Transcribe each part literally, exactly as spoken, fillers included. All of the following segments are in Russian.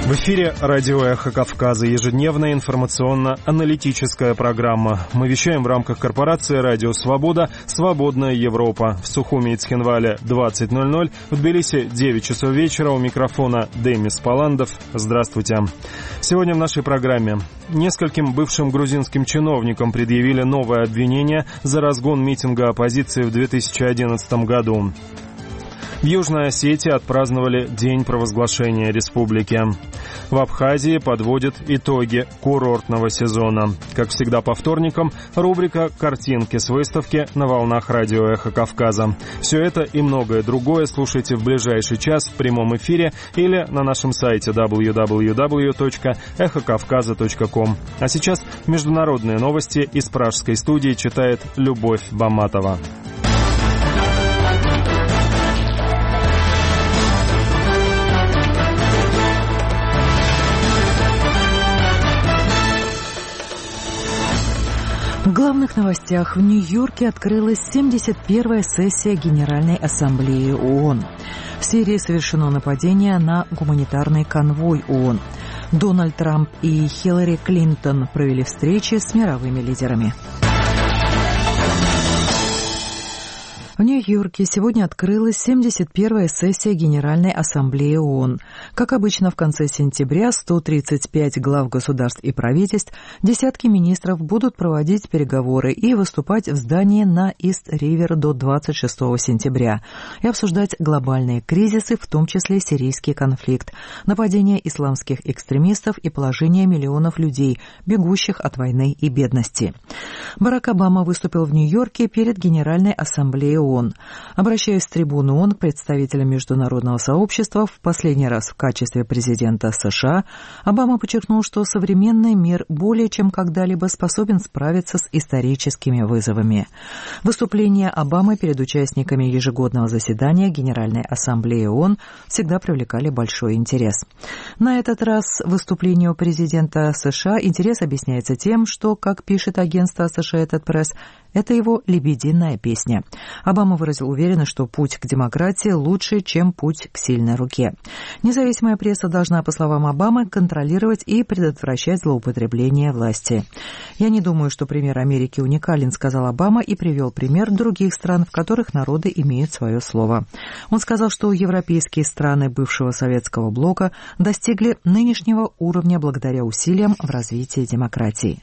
В эфире радио «Эхо Кавказа», ежедневная информационно-аналитическая программа. Мы вещаем в рамках корпорации «Радио Свобода», «Свободная Европа». В Сухуми и Цхинвале двадцать ноль ноль, в Тбилиси девять часов вечера. У микрофона Демис Паландов. Здравствуйте. Сегодня в нашей программе. Нескольким бывшим грузинским чиновникам предъявили новое обвинение за разгон митинга оппозиции в две тысячи одиннадцатом году. В Южной Осетии отпраздновали День провозглашения республики. В Абхазии подводят итоги курортного сезона. Как всегда по вторникам, рубрика «Картинки с выставки» на волнах радио «Эхо Кавказа». Все это и многое другое слушайте в ближайший час в прямом эфире или на нашем сайте дабл ю дабл ю дабл ю точка эхо кавказа точка ком. А сейчас международные новости из пражской студии читает Любовь Баматова. В главных новостях: в Нью-Йорке открылась семьдесят первая сессия Генеральной Ассамблеи ООН. В Сирии совершено нападение на гуманитарный конвой ООН. Дональд Трамп и Хиллари Клинтон провели встречи с мировыми лидерами. В Нью-Йорке сегодня открылась семьдесят первая сессия Генеральной Ассамблеи ООН. Как обычно, в конце сентября сто тридцать пять глав государств и правительств, десятки министров будут проводить переговоры и выступать в здании на Ист-Ривер до двадцать шестого сентября и обсуждать глобальные кризисы, в том числе сирийский конфликт, нападение исламских экстремистов и положение миллионов людей, бегущих от войны и бедности. Барак Обама выступил в Нью-Йорке перед Генеральной Ассамблеей ООН. ООН. Обращаясь с трибуны ООН к представителям международного сообщества в последний раз в качестве президента США, Обама подчеркнул, что современный мир более чем когда-либо способен справиться с историческими вызовами. Выступления Обамы перед участниками ежегодного заседания Генеральной Ассамблеи ООН всегда привлекали большой интерес. На этот раз выступлению президента США интерес объясняется тем, что, как пишет агентство Associated Press, это его лебединая песня. Обама выразил уверенность, что путь к демократии лучше, чем путь к сильной руке. Независимая пресса должна, по словам Обамы, контролировать и предотвращать злоупотребление власти. «Я не думаю, что пример Америки уникален», — сказал Обама и привел пример других стран, в которых народы имеют свое слово. Он сказал, что европейские страны бывшего советского блока достигли нынешнего уровня благодаря усилиям в развитии демократии.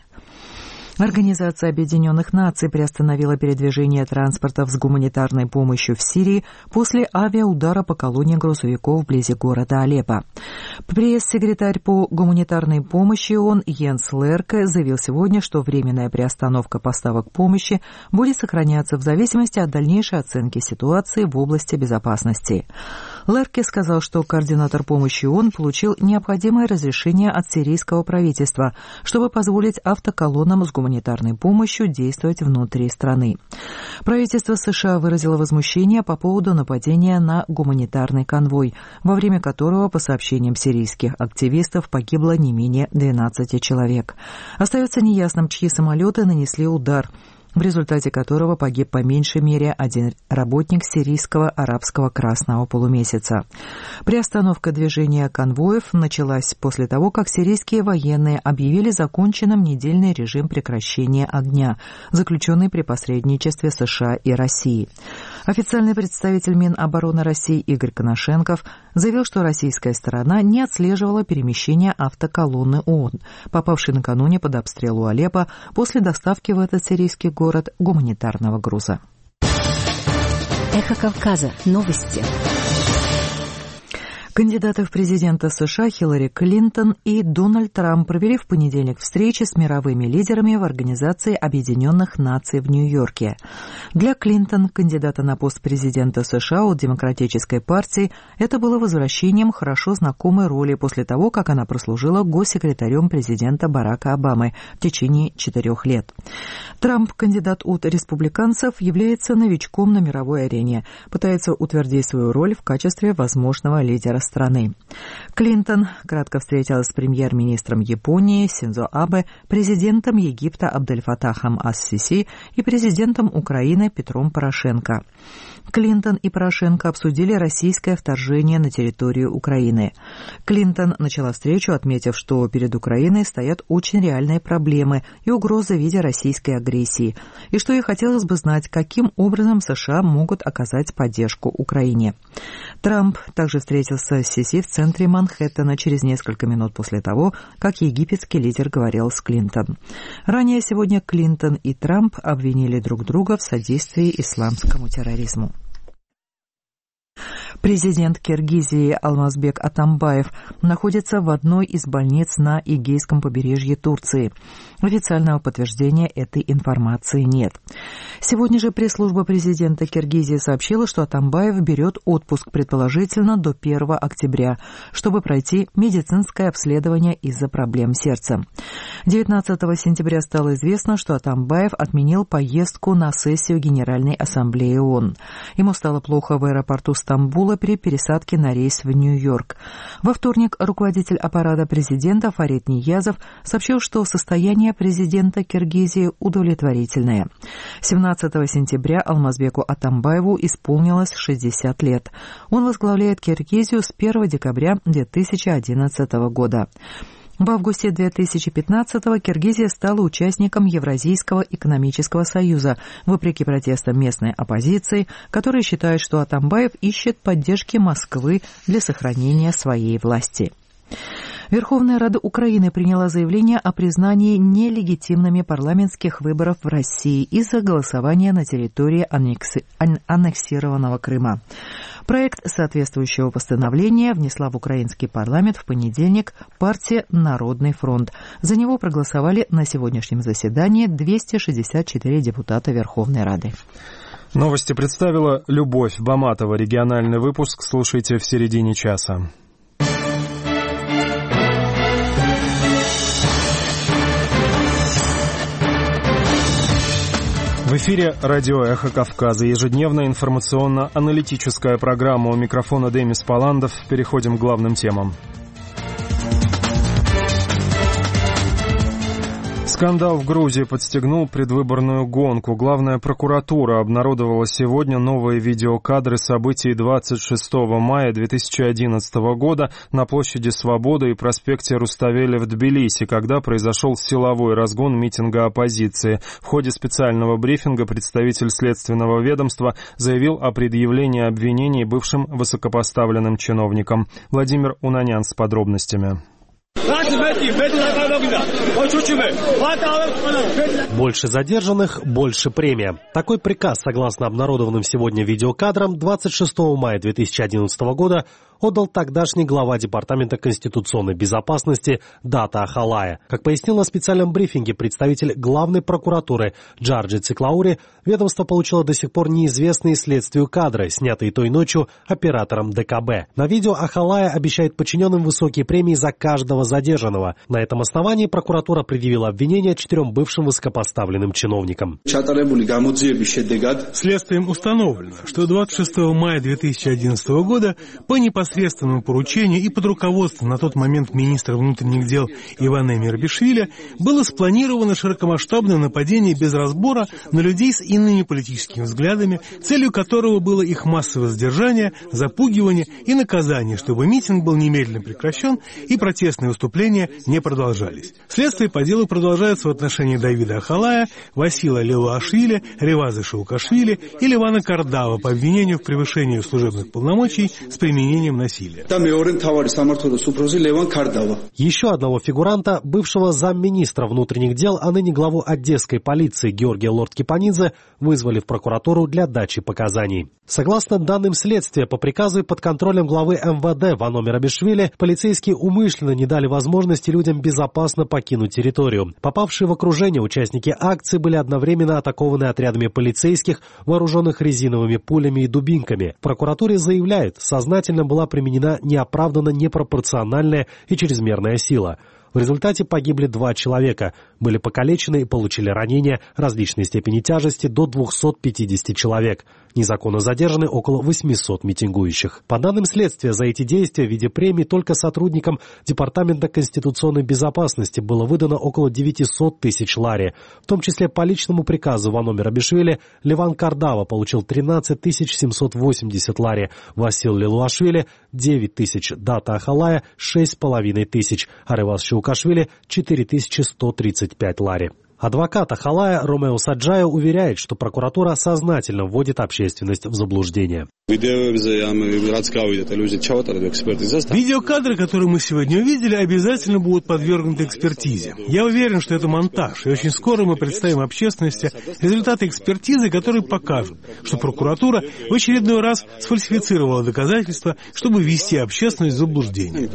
Организация Объединенных Наций приостановила передвижение транспортов с гуманитарной помощью в Сирии после авиаудара по колонне грузовиков вблизи города Алеппо. Пресс-секретарь по гуманитарной помощи ООН Йенс Лерке заявил сегодня, что временная приостановка поставок помощи будет сохраняться в зависимости от дальнейшей оценки ситуации в области безопасности. Лерке сказал, что координатор помощи ООН получил необходимое разрешение от сирийского правительства, чтобы позволить автоколоннам с гуманитарной помощью действовать внутри страны. Правительство США выразило возмущение по поводу нападения на гуманитарный конвой, во время которого, по сообщениям сирийских активистов, погибло не менее двенадцати человек. Остается неясным, чьи самолеты нанесли удар, в результате которого погиб по меньшей мере один работник сирийского арабского красного полумесяца. Приостановка движения конвоев началась после того, как сирийские военные объявили законченным недельный режим прекращения огня, заключенный при посредничестве США и России. Официальный представитель Минобороны России Игорь Коношенков заявил, что российская сторона не отслеживала перемещение автоколонны ООН, попавшей накануне под обстрел у Алеппо после доставки в этот сирийский город гуманитарного груза. Эхо Кавказа. Новости. Кандидаты в президенты США Хиллари Клинтон и Дональд Трамп провели в понедельник встречи с мировыми лидерами в Организации Объединенных Наций в Нью-Йорке. Для Клинтон, кандидата на пост президента США от Демократической партии, это было возвращением хорошо знакомой роли после того, как она прослужила госсекретарем президента Барака Обамы в течение четырех лет. Трамп, кандидат от республиканцев, является новичком на мировой арене, пытается утвердить свою роль в качестве возможного лидера страны. Клинтон кратко встретилась с премьер-министром Японии Синдзо Абе, президентом Египта Абдель-Фатахом ас-Сиси и президентом Украины Петром Порошенко. Клинтон и Порошенко обсудили российское вторжение на территорию Украины. Клинтон начала встречу, отметив, что перед Украиной стоят очень реальные проблемы и угрозы в виде российской агрессии, и что ей хотелось бы знать, каким образом США могут оказать поддержку Украине. Трамп также встретился с Сиси в центре Манхэттена через несколько минут после того, как египетский лидер говорил с Клинтон. Ранее сегодня Клинтон и Трамп обвинили друг друга в содействии исламскому терроризму. Президент Киргизии Алмазбек Атамбаев находится в одной из больниц на Эгейском побережье Турции. Официального подтверждения этой информации нет. Сегодня же пресс-служба президента Киргизии сообщила, что Атамбаев берет отпуск предположительно до первого октября, чтобы пройти медицинское обследование из-за проблем сердца. девятнадцатого сентября стало известно, что Атамбаев отменил поездку на сессию Генеральной Ассамблеи ООН. Ему стало плохо в аэропорту Стамбула при пересадке на рейс в Нью-Йорк. Во вторник руководитель аппарата президента Фарид Ниязов сообщил, что состояние президента Киргизии удовлетворительное. семнадцатого сентября Алмазбеку Атамбаеву исполнилось шестьдесят лет. Он возглавляет Киргизию с первого декабря две тысячи одиннадцатого года. В августе две тысячи пятнадцатого Киргизия стала участником Евразийского экономического союза, вопреки протестам местной оппозиции, которая считает, что Атамбаев ищет поддержки Москвы для сохранения своей власти. Верховная Рада Украины приняла заявление о признании нелегитимными парламентских выборов в России из-за голосования на территории аннекси... аннексированного Крыма. Проект соответствующего постановления внесла в украинский парламент в понедельник партия «Народный фронт». За него проголосовали на сегодняшнем заседании двести шестьдесят четыре депутата Верховной Рады. Новости представила Любовь Баматова. Региональный выпуск слушайте в середине часа. В эфире радио «Эхо Кавказа». Ежедневная информационно-аналитическая программа. У микрофона Демис Паландов. Переходим к главным темам. Скандал в Грузии подстегнул предвыборную гонку. Главная прокуратура обнародовала сегодня новые видеокадры событий двадцать шестого мая две тысячи одиннадцатого года на площади Свободы и проспекте Руставели в Тбилиси, когда произошел силовой разгон митинга оппозиции. В ходе специального брифинга представитель следственного ведомства заявил о предъявлении обвинений бывшим высокопоставленным чиновникам. Владимир Унанян с подробностями. Больше задержанных, больше премия. Такой приказ, согласно обнародованным сегодня видеокадрам, двадцать шестого мая две тысячи одиннадцатого года отдал тогдашний глава Департамента конституционной безопасности Дата Ахалая. Как пояснил на специальном брифинге представитель главной прокуратуры Джарджи Циклаури, ведомство получило до сих пор неизвестные следствию кадры, снятые той ночью оператором ДКБ. На видео Ахалая обещает подчиненным высокие премии за каждого задержанного. На этом основании прокуратура предъявила обвинение четырем бывшим высокопоставленным чиновникам. Следствием установлено, что двадцать шестого мая две тысячи одиннадцатого года по непосредственному поручению и под руководством на тот момент министра внутренних дел Ивана Мерабишвили было спланировано широкомасштабное нападение без разбора на людей с иными политическими взглядами, целью которого было их массовое задержание, запугивание и наказание, чтобы митинг был немедленно прекращен и протестные выступления не продолжались. Следствие по делу продолжается в отношении Давида Ахалая, Васила Лилуашвили, Реваза Шаукашвили и Левана Кардава по обвинению в превышении служебных полномочий с применением насилия. Еще одного фигуранта, бывшего замминистра внутренних дел, а ныне главу Одесской полиции Георгия Лорд-Кипанидзе, вызвали в прокуратуру для дачи показаний. Согласно данным следствия, по приказу и под контролем главы эм вэ дэ Вано Мерабишвили, полицейские умышленно не дали возможности людям безопасно покинуть территорию. Попавшие в окружение участники акции были одновременно атакованы отрядами полицейских, вооруженных резиновыми пулями и дубинками. В прокуратуре заявляют, сознательно была применена неоправданно непропорциональная и чрезмерная сила. В результате погибли два человека, были покалечены и получили ранения различной степени тяжести до двухсот пятидесяти человек. Незаконно задержаны около восьмисот митингующих. По данным следствия, за эти действия в виде премий только сотрудникам Департамента конституционной безопасности было выдано около девятисот тысяч лари. В том числе по личному приказу Вано Мерабишвили Леван Кардава получил тринадцать тысяч семьсот восемьдесят лари, Васил Лилуашвили – девять тысяч, Дата Ахалая – шесть с половиной тысяч, а Ревас Шаукашвили – четыре тысячи сто тридцать пять лари. Адвокат Ахалая Ромео Саджая уверяет, что прокуратура сознательно вводит общественность в заблуждение. Видеокадры, которые мы сегодня увидели, обязательно будут подвергнуты экспертизе. Я уверен, что это монтаж, и очень скоро мы представим общественности результаты экспертизы, которые покажут, что прокуратура в очередной раз сфальсифицировала доказательства, чтобы ввести общественность в заблуждение.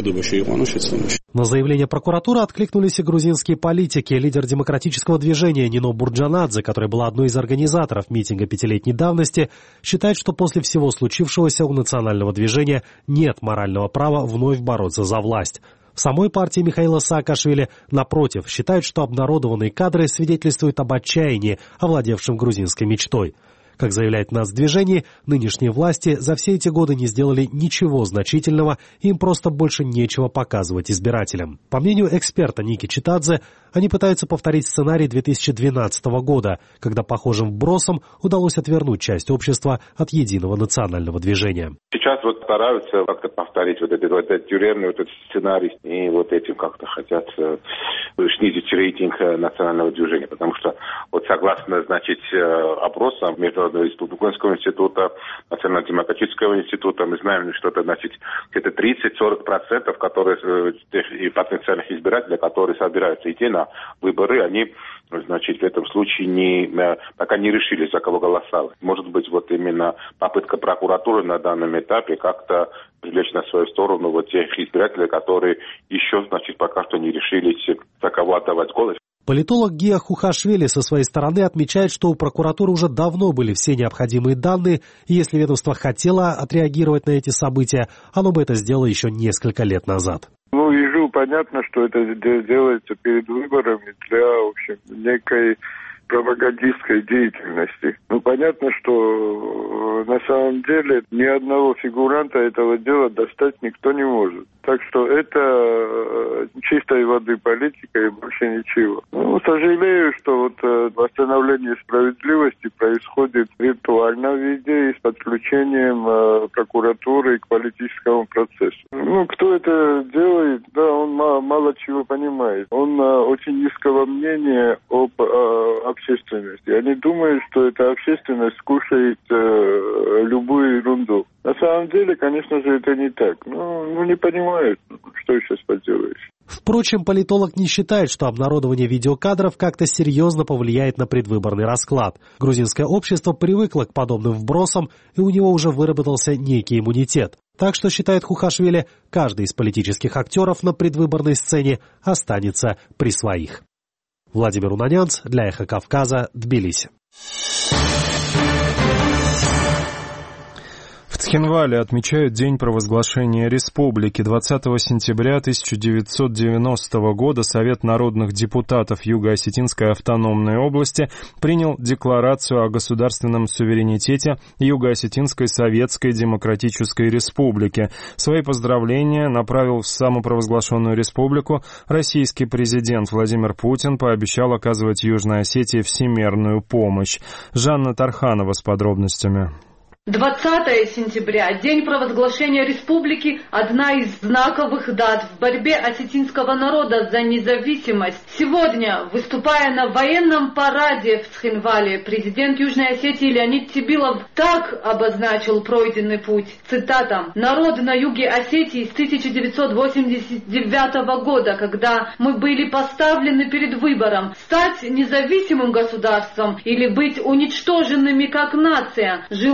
На заявление прокуратуры откликнулись и грузинские политики. Лидер демократического движения Нино Бурджанадзе, которая была одной из организаторов митинга пятилетней давности, считает, что после всего случившегося у национального движения нет морального права вновь бороться за власть. В самой партии Михаила Саакашвили, напротив, считают, что обнародованные кадры свидетельствуют об отчаянии, овладевшем грузинской мечтой. Как заявляет нацдвижение, нынешние власти за все эти годы не сделали ничего значительного, им просто больше нечего показывать избирателям. По мнению эксперта Ники Читадзе, они пытаются повторить сценарий две тысячи двенадцатого года, когда похожим вбросом удалось отвернуть часть общества от единого национального движения. Сейчас вот стараются как-то повторить вот этот, вот этот тюремный вот этот сценарий, и вот этим как-то хотят э, снизить рейтинг национального движения, потому что вот согласно, значит, опросам Международного республиканского института, Национально-демократического института, мы знаем, что это, значит, где-то тридцать-сорок процентов, которые, и потенциальных избирателей, которые собираются идти на выборы, они, значит, в этом случае не, пока не решили, за кого голосовать. Может быть, вот именно попытка прокуратуры на данном этапе как-то привлечь на свою сторону вот тех избирателей, которые еще, значит, пока что не решились, за кого отдавать голос. Политолог Гия Хухашвили со своей стороны отмечает, что у прокуратуры уже давно были все необходимые данные, и если ведомство хотело отреагировать на эти события, оно бы это сделало еще несколько лет назад. Ну, ежу понятно, что это делается перед выборами для, в общем, некой пропагандистской деятельности. Ну, понятно, что на самом деле ни одного фигуранта этого дела достать никто не может. Так что это чистой воды политика и больше ничего. Ну, сожалею, что вот восстановление справедливости происходит в виртуальном виде и с подключением э, прокуратуры к политическому процессу. Ну, кто это делает, да, он мало, мало чего понимает. Он э, очень низкого мнения об э, общественности. Они думают, что эта общественность скушает э, любую ерунду. На самом деле, конечно же, это не так. Ну, ну не понимают, что сейчас поделаешь. Впрочем, политолог не считает, что обнародование видеокадров как-то серьезно повлияет на предвыборный расклад. Грузинское общество привыкло к подобным вбросам, и у него уже выработался некий иммунитет. Так что, считает Хухашвили, каждый из политических актеров на предвыборной сцене останется при своих. Владимир Унанянц для Эхо Кавказа, Тбилиси. В Цхинвале отмечают День провозглашения республики. двадцатого сентября тысяча девятьсот девяностого года Совет народных депутатов Юго-Осетинской автономной области принял декларацию о государственном суверенитете Юго-Осетинской Советской Демократической Республики. Свои поздравления направил в самопровозглашенную республику российский президент Владимир Путин, пообещал оказывать Южной Осетии всемирную помощь. Жанна Тарханова с подробностями. двадцатого сентября, день провозглашения республики, одна из знаковых дат в борьбе осетинского народа за независимость. Сегодня, выступая на военном параде в Цхинвале, президент Южной Осетии Леонид Тибилов так обозначил пройденный путь. Цитата: «Народ на юге Осетии с тысяча девятьсот восемьдесят девятого года, когда мы были поставлены перед выбором стать независимым государством или быть уничтоженными как нация, жил отловом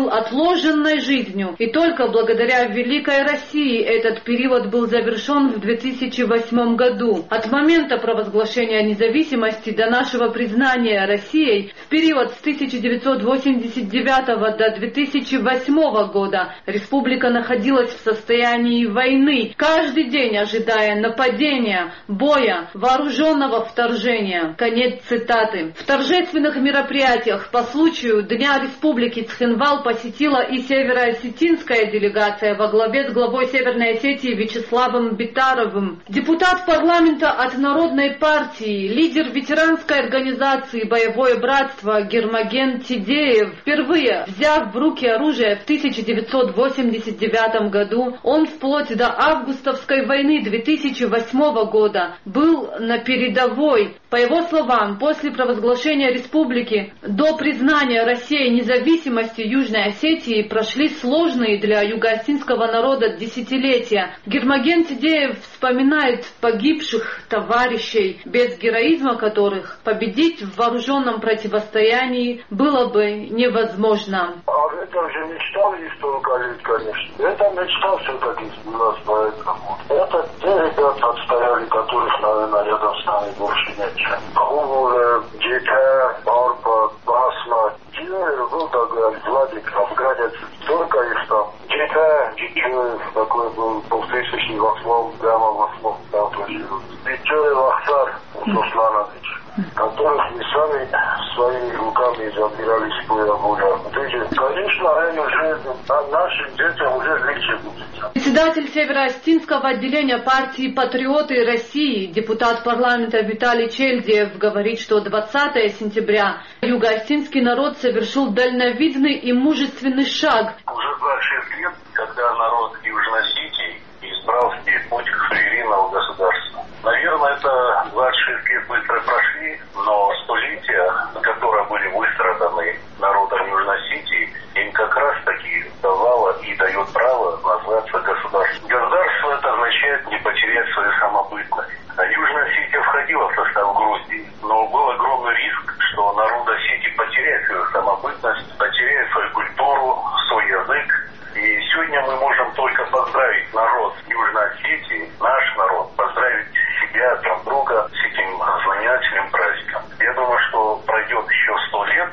сложенной жизнью. И только благодаря Великой России этот период был завершен в две тысячи восьмом году. От момента провозглашения независимости до нашего признания Россией в период с тысяча девятьсот восемьдесят девятого до две тысячи восьмого года республика находилась в состоянии войны, каждый день ожидая нападения, боя, вооруженного вторжения. Конец цитаты. В торжественных мероприятиях по случаю Дня Республики Цхинвал посетила и североосетинская делегация во главе с главой Северной Осетии Вячеславом Битаровым. Депутат парламента от Народной партии, лидер ветеранской организации «Боевое братство» Гермоген Тидеев, впервые взяв в руки оружие в тысяча девятьсот восемьдесят девятом году, он вплоть до августовской войны две тысячи восьмого года был на передовой. По его словам, после провозглашения республики до признания России независимости Южной Осетии прошли сложные для юго-осетинского народа десятилетия. Гермоген Тидеев вспоминает погибших товарищей, без героизма которых победить в вооруженном противостоянии было бы невозможно. А это же мечтали столько лет, конечно. Это мечта все-таки у нас, поэтому. Это те ребята отстояли, которых, наверное, рядом с нами больше нет. Хумуре, Джека, Барба, Басма, Дилер был такой, Владик, афганец, только их там. Джека, Джекеев, такой был в две тысячи восьмом, прямо в восьмом, там тоже. Джекеев Ахтар, Русланович, которых мы сами своими руками забирали с поля боя. Конечно, они уже, нашим детям уже легче будет. Председатель Северо-Осетинского отделения партии «Патриоты России», депутат парламента Виталий Чельдиев говорит, что двадцатого сентября юго-осетинский народ совершил дальновидный и мужественный шаг. Уже двадцать шесть лет, когда народ Южной Осетии избрал себе путь к суверенному государству. Наверное, это двадцать шесть лет быстро прошли, но столетия, которые были выстраданы народом Южной Осетии, им как раз таки давало и дает право назваться государством. Государство это означает не потерять свою самобытность. А Южная Осетия входила в состав Грузии, но был огромный риск, что народ Осетии потеряет свою самобытность, потеряет свою культуру, свой язык. И сегодня мы можем только поздравить народ Южной Осетии, наш народ, поздравить себя, друг друга с этим знаменательным праздником. Я думаю, что пройдет еще сто лет,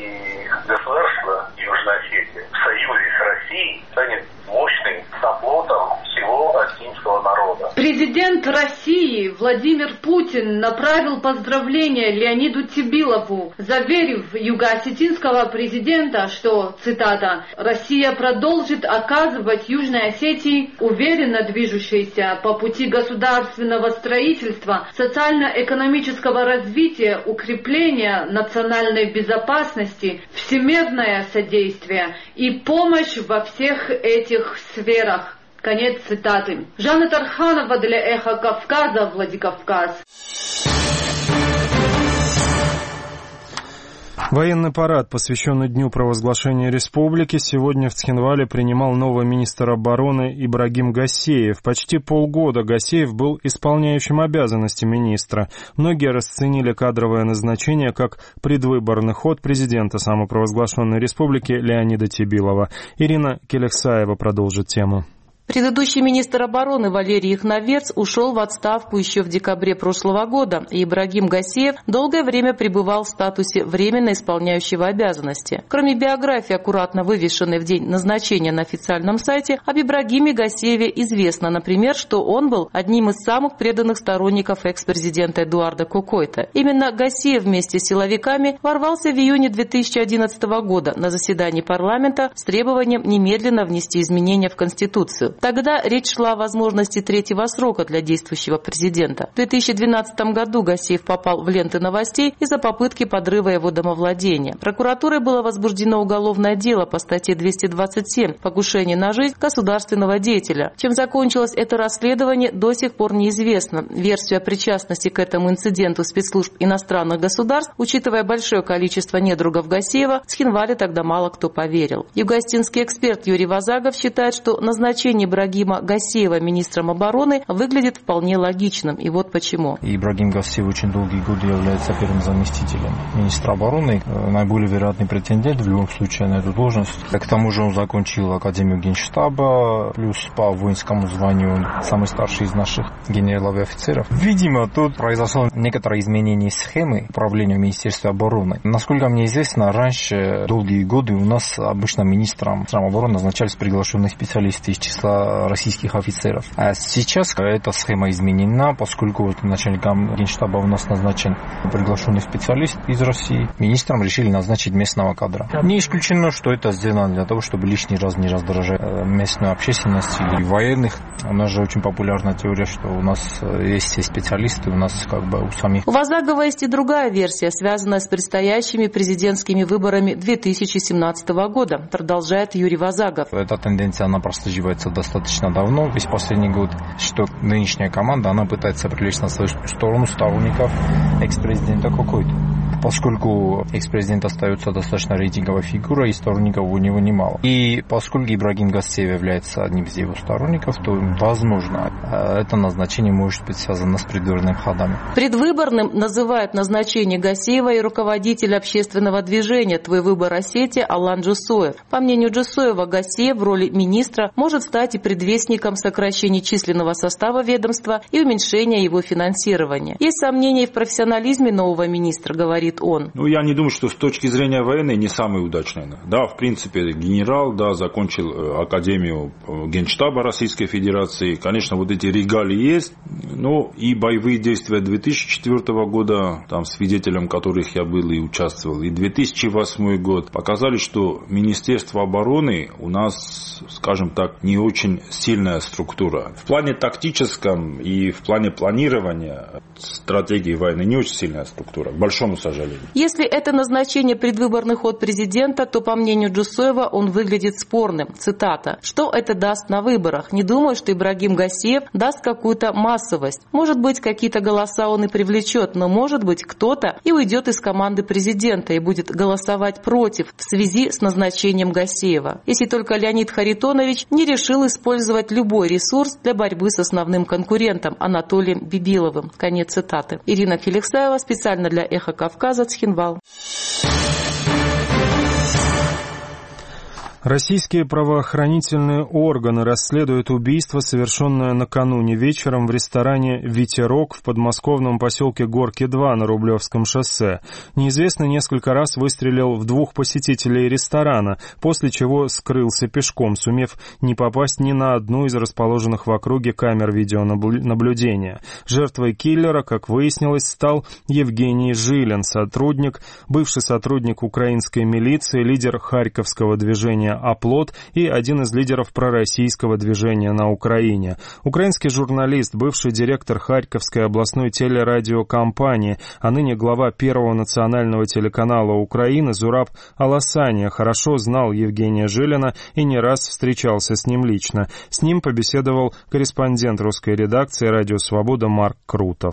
и государство Южной Осетии в союзе с Россией станет мощным оплотом всего осетинского народа. Президент России Владимир Путин направил поздравления Леониду Тибилову, заверив юго-осетинского президента, что, цитата, «Россия продолжит оказывать Южной Осетии уверенно движущейся по пути государственного строительства, социально-экономического развития, укрепления национальной безопасности, всемирное содействие и помощь во всех этих сферах». Конец цитаты. Жанна Тарханова для «Эхо Кавказа», Владикавказ. Военный парад, посвященный Дню провозглашения республики, сегодня в Цхинвале принимал новый министр обороны Ибрагим Гассеев. Почти полгода Гассеев был исполняющим обязанности министра. Многие расценили кадровое назначение как предвыборный ход президента самопровозглашенной республики Леонида Тибилова. Ирина Келехсаева продолжит тему. Предыдущий министр обороны Валерий Ихновец ушел в отставку еще в декабре прошлого года, и Ибрагим Гассеев долгое время пребывал в статусе временно исполняющего обязанности. Кроме биографии, аккуратно вывешенной в день назначения на официальном сайте, об Ибрагиме Гассееве известно, например, что он был одним из самых преданных сторонников экс-президента Эдуарда Кокойта. Именно Гассеев вместе с силовиками ворвался в июне две тысячи одиннадцатого года на заседании парламента с требованием немедленно внести изменения в Конституцию. Тогда речь шла о возможности третьего срока для действующего президента. В две тысячи двенадцатом году Гассеев попал в ленты новостей из-за попытки подрыва его домовладения. Прокуратурой было возбуждено уголовное дело по статье двести двадцать семь «Покушение на жизнь государственного деятеля». Чем закончилось это расследование, до сих пор неизвестно. Версию о причастности к этому инциденту спецслужб иностранных государств, учитывая большое количество недругов Гассеева, в Цхинвале тогда мало кто поверил. Юго-осетинский эксперт Юрий Вазагов считает, что назначение Ибрагима Гасеева министром обороны выглядит вполне логичным. И вот почему. Ибрагим Гасеев очень долгие годы является первым заместителем министра обороны. Наиболее вероятный претендент в любом случае на эту должность. К тому же он закончил Академию Генштаба, плюс по воинскому званию он самый старший из наших генералов и офицеров. Видимо, тут произошло некоторое изменение схемы управления в Министерстве обороны. Насколько мне известно, раньше долгие годы у нас обычно министром обороны назначались приглашенные специалисты из числа российских офицеров. А сейчас эта схема изменена, поскольку вот начальником Генштаба у нас назначен приглашенный специалист из России. Министром решили назначить местного кадра. Не исключено, что это сделано для того, чтобы лишний раз не раздражать местную общественность или военных. У нас же очень популярна теория, что у нас есть все специалисты, у нас как бы у самих. У Вазагова есть и другая версия, связанная с предстоящими президентскими выборами две тысячи семнадцатого года, продолжает Юрий Вазагов. Эта тенденция, она прослеживается достаточно давно, весь последний год, что нынешняя команда, она пытается привлечь на свою сторону сторонников экс-президента какой-то. Поскольку экс-президент остается достаточно рейтинговой фигурой, и сторонников у него немало. И поскольку Ибрагим Гасеев является одним из его сторонников, то, возможно, это назначение может быть связано с предвыборными ходами. Предвыборным называют назначение Гасеева и руководитель общественного движения «Твой выбор Осетия» Алан Джусоев. По мнению Джусоева, Гасеев в роли министра может стать и предвестником сокращения численного состава ведомства и уменьшения его финансирования. Есть сомнения и в профессионализме нового министра, говорит он. Ну, я не думаю, что с точки зрения военной не самый удачный. Да, в принципе, генерал, да, закончил Академию Генштаба Российской Федерации. Конечно, вот эти регалии есть, но и боевые действия две тысячи четвёртого года, там, свидетелем которых я был и участвовал, и две тысячи восьмой год, показали, что Министерство обороны у нас, скажем так, не очень сильная структура. В плане тактическом и в плане планирования стратегии войны не очень сильная структура, к большому сожалению. Если это назначение предвыборный ход президента, то, по мнению Джусоева, он выглядит спорным. Цитата. «Что это даст на выборах? Не думаю, что Ибрагим Гасеев даст какую-то массовость. Может быть, какие-то голоса он и привлечет, но, может быть, кто-то и уйдет из команды президента и будет голосовать против в связи с назначением Гасеева. Если только Леонид Харитонович не решил использовать любой ресурс для борьбы с основным конкурентом Анатолием Бибиловым». Конец цитаты. Ирина Феликсаева, специально для «Эхо Кавказа», Цхинвал. Российские правоохранительные органы расследуют убийство, совершенное накануне вечером в ресторане «Ветерок» в подмосковном поселке Горки-два на Рублевском шоссе. Неизвестный несколько раз выстрелил в двух посетителей ресторана, после чего скрылся пешком, сумев не попасть ни на одну из расположенных в округе камер видеонаблюдения. Жертвой киллера, как выяснилось, стал Евгений Жилин, сотрудник, бывший сотрудник украинской милиции, лидер харьковского движения «Оплот» и один из лидеров пророссийского движения на Украине. Украинский журналист, бывший директор Харьковской областной телерадиокомпании, а ныне глава Первого национального телеканала Украины Зураб Аласания хорошо знал Евгения Жилина и не раз встречался с ним лично. С ним побеседовал корреспондент русской редакции «Радио Свобода» Марк Крутов.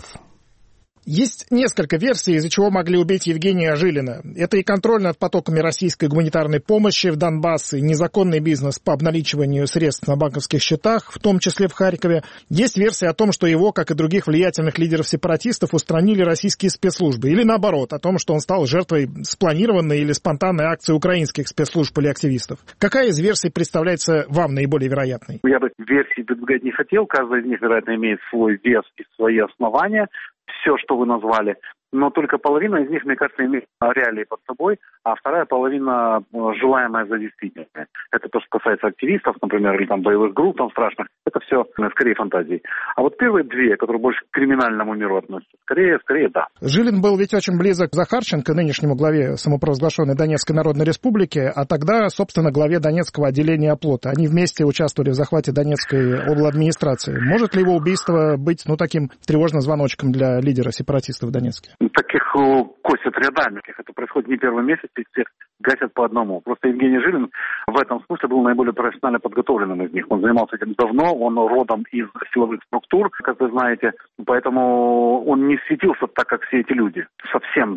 Есть несколько версий, из-за чего могли убить Евгения Жилина. Это и контроль над потоками российской гуманитарной помощи в Донбасс, и незаконный бизнес по обналичиванию средств на банковских счетах, в том числе в Харькове. Есть версия о том, что его, как и других влиятельных лидеров-сепаратистов, устранили российские спецслужбы. Или наоборот, о том, что он стал жертвой спланированной или спонтанной акции украинских спецслужб или активистов. Какая из версий представляется вам наиболее вероятной? Я бы версий выдвигать не хотел. Каждая из них, вероятно, имеет свой вес и свои основания. Все, что вы назвали, но только половина из них, мне кажется, имеет реалии под собой, а вторая половина желаемая за действительное. Это то, что касается активистов, например, или там боевых групп там страшных, это все скорее фантазии. А вот первые две, которые больше к криминальному миру относятся, скорее, скорее да. Жилин был ведь очень близок к Захарченко, нынешнему главе самопровозглашенной Донецкой Народной Республики, а тогда, собственно, главе Донецкого отделения «Оплота». Они вместе участвовали в захвате Донецкой обладминистрации. Может ли его убийство быть, ну, таким тревожным звоночком для лидера сепаратистов в Донецке? Таких косят рядами. Это происходит не первый месяц, и всех гасят по одному. Просто Евгений Жилин в этом смысле был наиболее профессионально подготовленным из них. Он занимался этим давно, он родом из силовых структур, как вы знаете, поэтому он не светился так, как все эти люди. Совсем даже.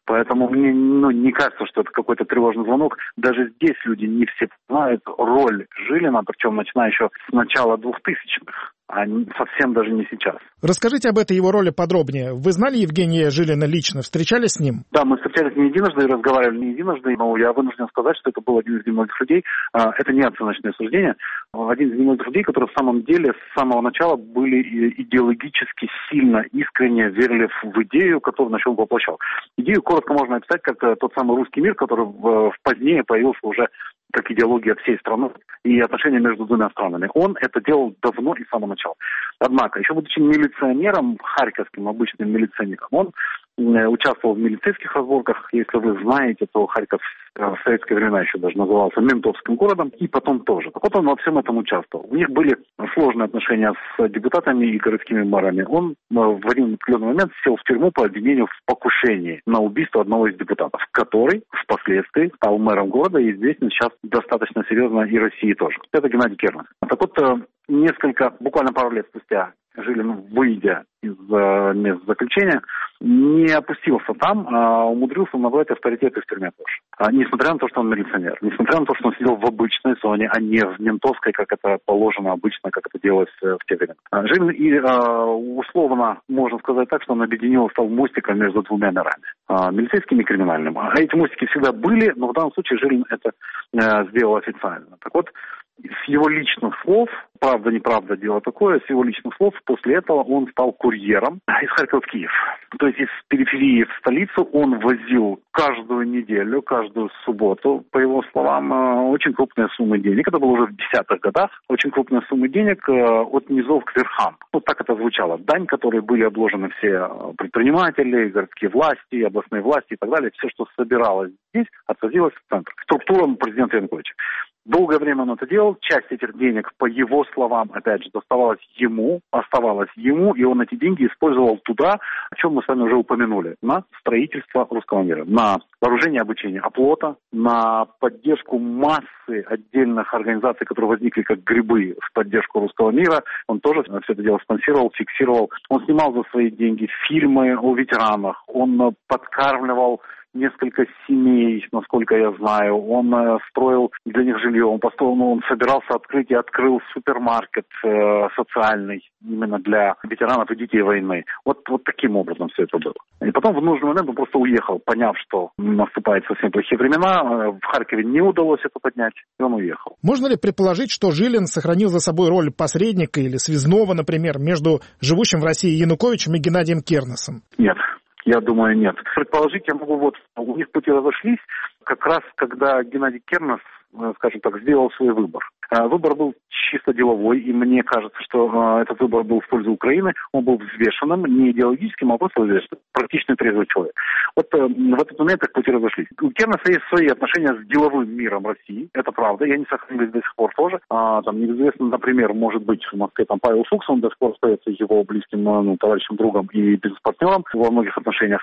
Поэтому мне ну, не кажется, что это какой-то тревожный звонок. Даже здесь люди не все знают роль Жилина, причем начиная еще с начала двухтысячных. А совсем даже не сейчас. Расскажите об этой его роли подробнее. Вы знали Евгения Жилина лично? Встречались с ним? Да, мы встречались не единожды и разговаривали не единожды, но я вынужден сказать, что это был один из немногих людей, это не оценочное суждение, один из немногих людей, которые в самом деле с самого начала были идеологически сильно, искренне верили в идею, которую начал воплощал. Идею коротко можно описать как тот самый русский мир, который позднее появился уже как идеология всей страны и отношения между двумя странами. Он это делал давно и с самого начала. Однако, еще будучи милиционером, харьковским обычным милиционером, он участвовал в милицейских разборках. Если вы знаете, то Харьков в советское времена еще даже назывался ментовским городом, и потом тоже. Так вот он во всем этом участвовал. У них были сложные отношения с депутатами и городскими мэрами. Он в один определенный момент сел в тюрьму по обвинению в покушении на убийство одного из депутатов, который впоследствии стал мэром города и известен сейчас достаточно серьезно и России тоже. Это Геннадий Кернес. Так вот, несколько, буквально пару лет спустя, Жилин, выйдя из э, мест заключения, не опустился там, а умудрился набрать авторитет и в тюрьме тоже. А, несмотря на то, что он милиционер, несмотря на то, что он сидел в обычной зоне, а не в ментовской, как это положено обычно, как это делалось в те времена. А, Жилин и э, условно можно сказать так, что он объединил, стал мостиком между двумя мирами, э, милицейским и криминальным. А эти мостики всегда были, но в данном случае Жилин это э, сделал официально. Так вот, с его личных слов, правда, неправда, дело такое, с его личных слов, после этого он стал курьером из Харькова в Киев. То есть из периферии в столицу он возил каждую неделю, каждую субботу, по его словам, очень крупные суммы денег. Это было уже в десятых годах. Очень крупные суммы денег от низов к верхам. Вот так это звучало. Дань, которой были обложены все предприниматели, городские власти, областные власти и так далее. Все, что собиралось здесь, отвозилось в центр. Структурам президента Януковича. Долгое время он это делал. Часть этих денег, по его словам, опять же, доставалась ему, оставалась ему, и он эти деньги использовал туда, о чем мы с вами уже упомянули, на строительство русского мира, на вооружение и обучение оплота, на поддержку массы отдельных организаций, которые возникли как грибы в поддержку русского мира. Он тоже все это дело спонсировал, фиксировал. Он снимал за свои деньги фильмы о ветеранах, он подкармливал несколько семей, насколько я знаю. Он э, строил для них жилье. Он построил, ну, он собирался открыть и открыл супермаркет э, социальный именно для ветеранов и детей войны. Вот, вот таким образом все это было. И потом в нужный момент он просто уехал, поняв, что наступают совсем плохие времена. В Харькове не удалось это поднять, и он уехал. Можно ли предположить, что Жилин сохранил за собой роль посредника или связного, например, между живущим в России Януковичем и Геннадием Кернесом? Нет. Я думаю, нет. Предположить я могу вот, у них пути разошлись как раз, когда Геннадий Кернес, скажем так, сделал свой выбор. Выбор был чисто деловой, и мне кажется, что этот выбор был в пользу Украины. Он был взвешенным, не идеологическим, а просто взвешенным. Практичный трезвый человек. Вот в этот момент их пути разошлись. У Кернеса есть свои отношения с деловым миром России. Это правда. И они сохранились до сих пор тоже. А, там неизвестно, например, может быть, в Москве там Павел Фукс, он до сих пор остается его близким, ну, товарищем, другом и бизнес-партнером во многих отношениях.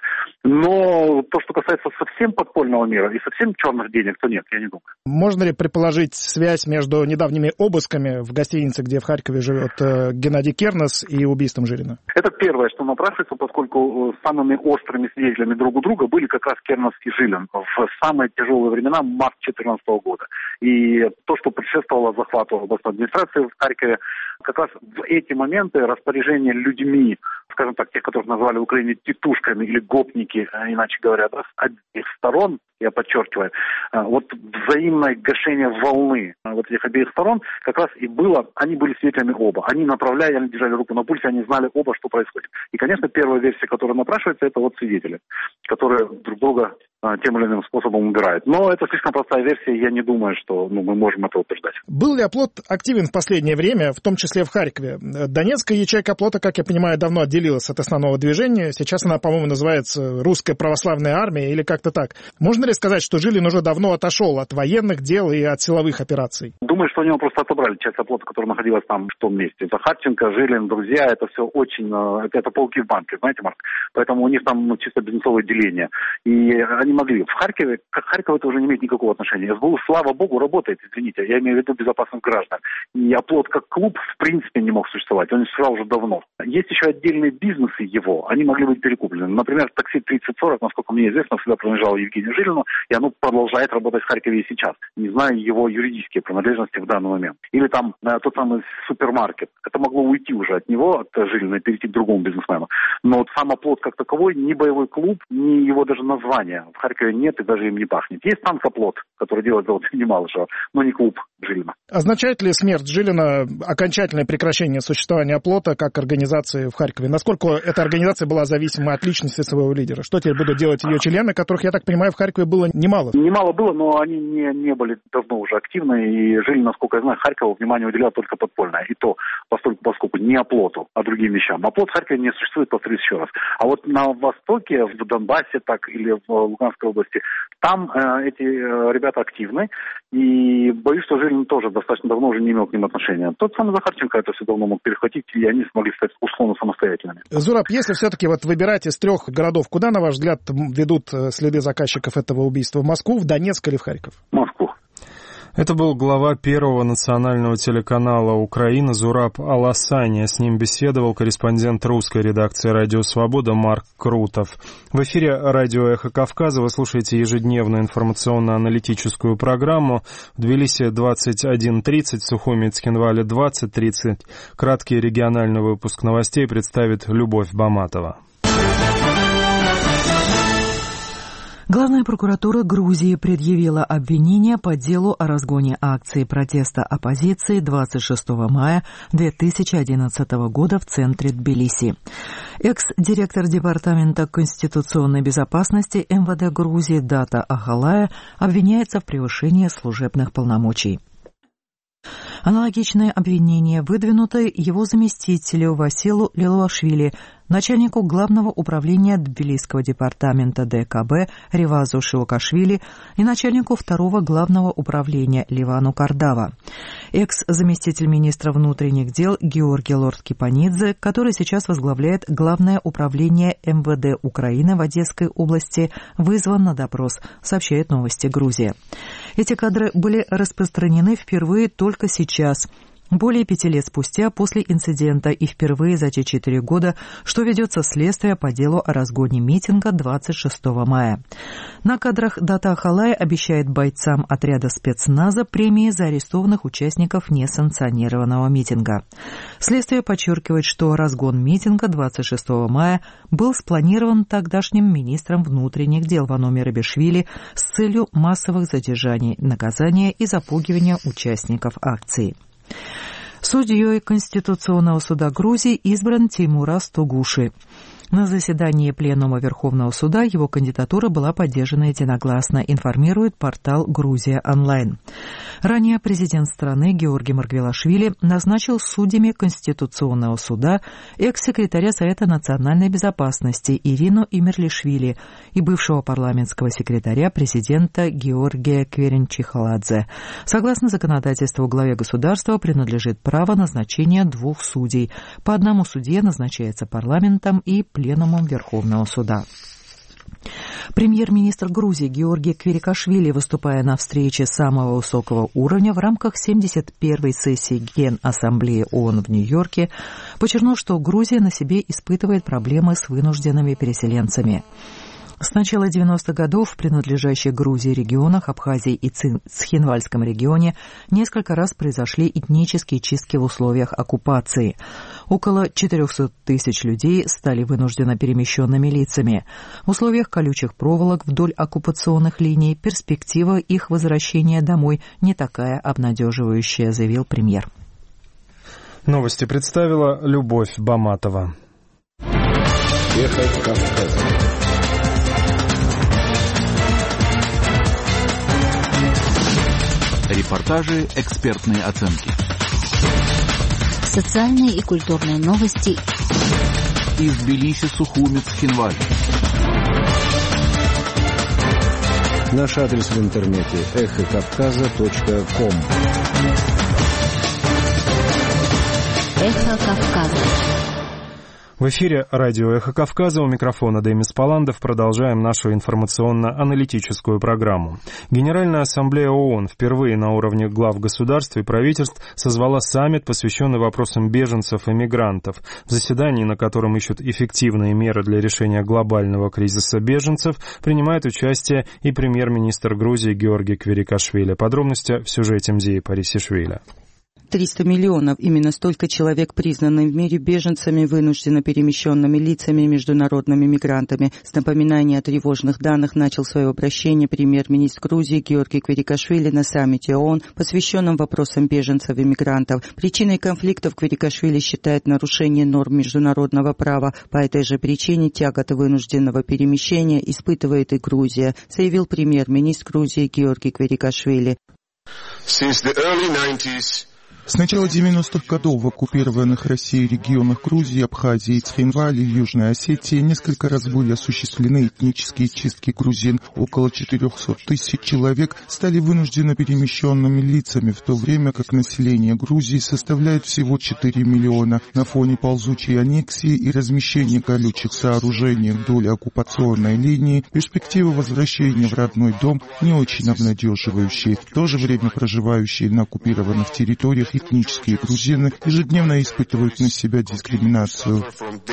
Но то, что касается совсем подпольного мира и совсем черных денег, то нет, я не думаю. Можно ли предположить связь между недавними обысками в гостинице, где в Харькове живет э, Геннадий Кернес, и убийством Жилина? Это первое, что напрашивается, поскольку самыми острыми свидетелями друг у друга были как раз Кернес и Жилин в самые тяжелые времена марта две тысячи четырнадцатого года. И то, что предшествовало захвату областной администрации в Харькове, как раз в эти моменты распоряжение людьми, скажем так, тех, которых назвали в Украине титушками или гопники, иначе говоря, да, с обеих сторон, я подчеркиваю, вот взаимное гашение волны вот этих обеих сторон как раз и было, они были свидетелями оба. Они направляли, они держали руку на пульсе, они знали оба, что происходит. И, конечно, первая версия, которая напрашивается, это вот свидетели, которые друг друга тем или иным способом убирают. Но это слишком простая версия, я не думаю, что ну, мы можем это утверждать. Был ли оплот активен в последнее время, в том числе в Харькове? Донецкая ячейка оплота, как я понимаю, давно отделилась от основного движения. Сейчас она, по-моему, называется Русская православная армия или как-то так. Можно ли сказать, что Жилин уже давно отошел от военных дел и от силовых операций? Думаю, что у него просто отобрали часть оплота, которая находилась там в том месте. Захарченко, Жилин, друзья, это все очень... Это, это полки в банке, знаете, Марк? Поэтому у них там ну, чисто бизнесовое деление. И они не могли. В Харькове, к Харькову это уже не имеет никакого отношения. СБУ, слава богу, работает, извините, я имею в виду безопасность граждан. И оплот как клуб в принципе не мог существовать, он существовал уже давно. Есть еще отдельные бизнесы его, они могли быть перекуплены. Например, такси тридцать сорок, насколько мне известно, всегда принадлежало Евгению Жилину, и оно продолжает работать в Харькове и сейчас. Не знаю его юридические принадлежности в данный момент. Или там э, тот самый супермаркет. Это могло уйти уже от него, от Жилина, и перейти к другому бизнесмену. Но вот сам оплот как таковой, ни боевой клуб, ни его даже названия в Харькове нет и даже им не пахнет. Есть танкоплот, который делает завод Немалышева, но не клуб Жилина. Означает ли смерть Жилина окончательное прекращение существования оплота как организации в Харькове? Насколько эта организация была зависима от личности своего лидера? Что теперь будут делать ее члены, которых, я так понимаю, в Харькове было немало? Немало было, но они не, не были давно уже активны, и Жилин, насколько я знаю, Харькову внимание уделял только подпольное. И то, поскольку, поскольку не оплоту, а другим вещам. Оплот в Харькове не существует, повторюсь еще раз. А вот на Востоке, в Донбассе так или в Луганской области, там э, эти э, ребята активны, и боюсь, что Жилин тоже достаточно давно уже не имел к ним отношения. Тот самый Захарченко это все давно мог перехватить, и они смогли стать условно самостоятельными. Зураб, если все-таки вот выбирать из трех городов, куда, на ваш взгляд, ведут следы заказчиков этого убийства? В Москву, в Донецк или в Харьков? Москву. Это был глава Первого национального телеканала Украины Зураб Аласаня. С ним беседовал корреспондент русской редакции «Радио Свобода» Марк Крутов. В эфире радио «Эхо Кавказа» вы слушаете ежедневную информационно-аналитическую программу. В Тбилиси двадцать один тридцать, в Сухуми и Цхинвале двадцать тридцать. Краткий региональный выпуск новостей представит Любовь Баматова. Главная прокуратура Грузии предъявила обвинение по делу о разгоне акции протеста оппозиции двадцать шестого мая две тысячи одиннадцатого года в центре Тбилиси. Экс-директор Департамента конституционной безопасности эм вэ дэ Грузии Дата Ахалая обвиняется в превышении служебных полномочий. Аналогичное обвинение выдвинуто его заместителю Василу Лилуашвили, начальнику Главного управления Тбилисского департамента дэ ка бэ Ревазу Шиокашвили и начальнику Второго Главного управления Ливану Кардава. Экс-заместитель министра внутренних дел Георгий Лорд-Кипанидзе, который сейчас возглавляет Главное управление эм вэ дэ Украины в Одесской области, вызван на допрос, сообщает Новости Грузия. Эти кадры были распространены впервые только сейчас, более пяти лет спустя после инцидента и впервые за те четыре года, что ведется следствие по делу о разгоне митинга двадцать шестого мая. На кадрах Дата Ахалая обещает бойцам отряда спецназа премии за арестованных участников несанкционированного митинга. Следствие подчеркивает, что разгон митинга двадцать шестого мая был спланирован тогдашним министром внутренних дел Вано Мерабишвили с целью массовых задержаний, наказания и запугивания участников акции. Судьей Конституционного суда Грузии избран Теймураз Тугуши. На заседании Пленума Верховного суда его кандидатура была поддержана единогласно, информирует портал «Грузия онлайн». Ранее президент страны Георгий Маргвелашвили назначил судьями Конституционного суда экс-секретаря Совета национальной безопасности Ирину Имерлишвили и бывшего парламентского секретаря президента Георгия Кверенчихаладзе. Согласно законодательству, главе государства принадлежит право назначения двух судей. По одному судье назначается парламентом и Пленумом Верховного суда. Премьер-министр Грузии Георгий Кверикашвили, выступая на встрече самого высокого уровня в рамках семьдесят первой сессии Генассамблеи ООН в Нью-Йорке, подчеркнул, что Грузия на себе испытывает проблемы с вынужденными переселенцами. С начала девяностых годов в принадлежащих Грузии регионах, Абхазии и Цхинвальском регионе несколько раз произошли этнические чистки в условиях оккупации. Около четырехсот тысяч людей стали вынужденно перемещенными лицами. В условиях колючих проволок вдоль оккупационных линий перспектива их возвращения домой не такая обнадеживающая, заявил премьер. Новости представила Любовь Баматова. Эхо Кавказа. Репортажи, экспертные оценки. Социальные и культурные новости. Из Тбилиси, Сухуми, Цхинвале. Наш адрес в интернете эхо кавказа точка ком. Эхо Кавказа. В эфире радио «Эхо Кавказа», у микрофона Демис Паландов. Продолжаем нашу информационно-аналитическую программу. Генеральная ассамблея ООН впервые на уровне глав государств и правительств созвала саммит, посвященный вопросам беженцев и мигрантов. В заседании, на котором ищут эффективные меры для решения глобального кризиса беженцев, принимает участие и премьер-министр Грузии Георгий Квирикашвили. Подробности в сюжете Мзии Парисишвили. триста миллионов. Именно столько человек признаны в мире беженцами, вынужденно перемещенными лицами и международными мигрантами. С напоминания о тревожных данных начал свое обращение премьер-министр Грузии Георгий Квирикашвили на саммите ООН, посвященном вопросам беженцев и мигрантов. Причиной конфликтов Квирикашвили считает нарушение норм международного права. По этой же причине тяготы вынужденного перемещения испытывает и Грузия, заявил премьер-министр Грузии Георгий Квирикашвили. С начала девяностых годов в оккупированных Россией регионах Грузии, Абхазии, Цхинвали и Южной Осетии несколько раз были осуществлены этнические чистки грузин. Около четырехсот тысяч человек стали вынужденно перемещенными лицами, в то время как население Грузии составляет всего четыре миллиона. На фоне ползучей аннексии и размещения колючих сооружений вдоль оккупационной линии перспективы возвращения в родной дом не очень обнадеживающие. В то же время проживающие на оккупированных территориях этнические грузины ежедневно испытывают на себя дискриминацию.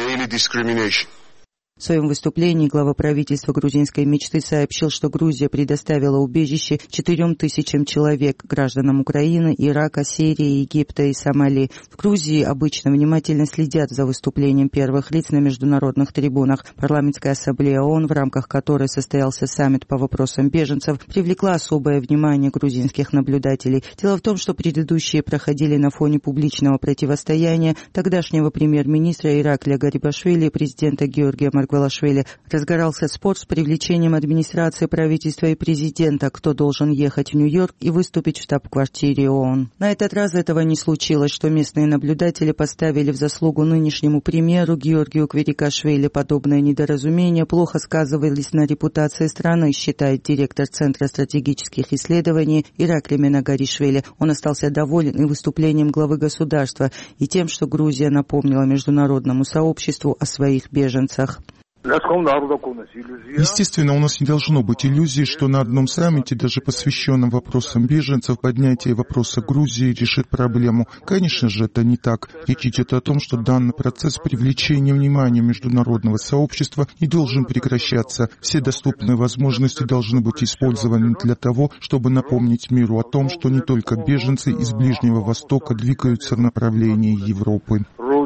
В своем выступлении глава правительства грузинской мечты сообщил, что Грузия предоставила убежище четырем тысячам человек, гражданам Украины, Ирака, Сирии, Египта и Сомали. В Грузии обычно внимательно следят за выступлением первых лиц на международных трибунах. Парламентская ассамблея ООН, в рамках которой состоялся саммит по вопросам беженцев, привлекла особое внимание грузинских наблюдателей. Дело в том, что предыдущие проходили на фоне публичного противостояния тогдашнего премьер-министра Ираклия Гарибашвили и президента Георгия Маргвелашвили. Разгорался спор с привлечением администрации, правительства и президента, кто должен ехать в Нью-Йорк и выступить в штаб-квартире ООН. На этот раз этого не случилось, что местные наблюдатели поставили в заслугу нынешнему премьеру Георгию Квирикашвили. Подобное недоразумение плохо сказывались на репутации страны, считает директор Центра стратегических исследований Ираклий Минагаришвили. Он остался доволен и выступлением главы государства, и тем, что Грузия напомнила международному сообществу о своих беженцах. Естественно, у нас не должно быть иллюзий, что на одном саммите, даже посвященном вопросам беженцев, поднятие вопроса Грузии решит проблему. Конечно же, это не так. Речь идет о том, что данный процесс привлечения внимания международного сообщества не должен прекращаться. Все доступные возможности должны быть использованы для того, чтобы напомнить миру о том, что не только беженцы из Ближнего Востока двигаются в направлении Европы.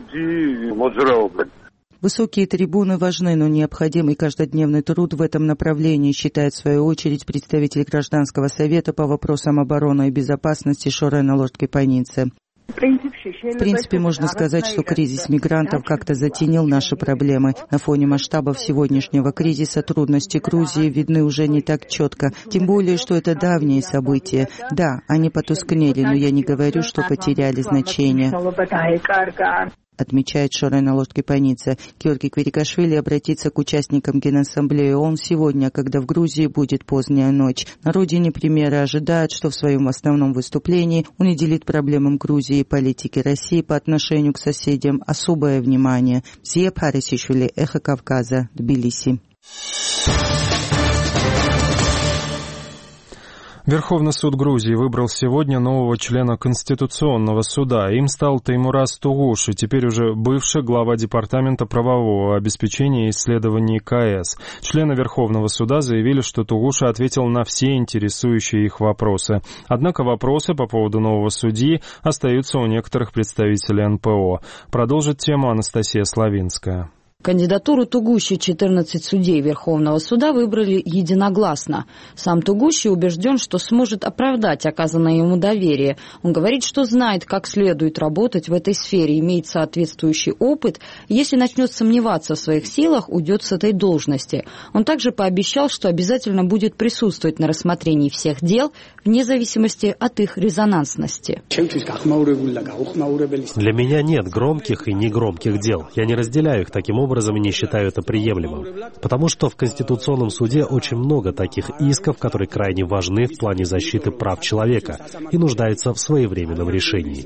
Высокие трибуны важны, но необходимый каждодневный труд в этом направлении, считает в свою очередь представитель Гражданского совета по вопросам обороны и безопасности Шорена Лорд-Кипанице. В принципе, можно сказать, что кризис мигрантов как-то затенил наши проблемы. На фоне масштабов сегодняшнего кризиса трудности Грузии видны уже не так четко, тем более, что это давние события. Да, они потускнели, но я не говорю, что потеряли значение, отмечает Шорена Лорд-Кипанице. Георгий Квирикашвили обратится к участникам Генассамблеи ООН сегодня, когда в Грузии будет поздняя ночь. На родине премьера ожидает, что в своем основном выступлении он уделит проблемам Грузии и политике России по отношению к соседям особое внимание. Мзия Парисишвили, Эхо Кавказа, Тбилиси. Верховный суд Грузии выбрал сегодня нового члена Конституционного суда. Им стал Теймураз Тугуши, теперь уже бывший глава Департамента правового обеспечения и исследований КС. Члены Верховного суда заявили, что Тугуши ответил на все интересующие их вопросы. Однако вопросы по поводу нового судьи остаются у некоторых представителей эн пэ о. Продолжит тему Анастасия Славинская. Кандидатуру Тугуши четырнадцать судей Верховного суда выбрали единогласно. Сам Тугуши убежден, что сможет оправдать оказанное ему доверие. Он говорит, что знает, как следует работать в этой сфере, имеет соответствующий опыт. Если начнет сомневаться в своих силах, уйдет с этой должности. Он также пообещал, что обязательно будет присутствовать на рассмотрении всех дел, вне зависимости от их резонансности. Для меня нет громких и негромких дел. Я не разделяю их таким образом, образом не считаю это приемлемым, потому что в Конституционном суде очень много таких исков, которые крайне важны в плане защиты прав человека и нуждаются в своевременном решении.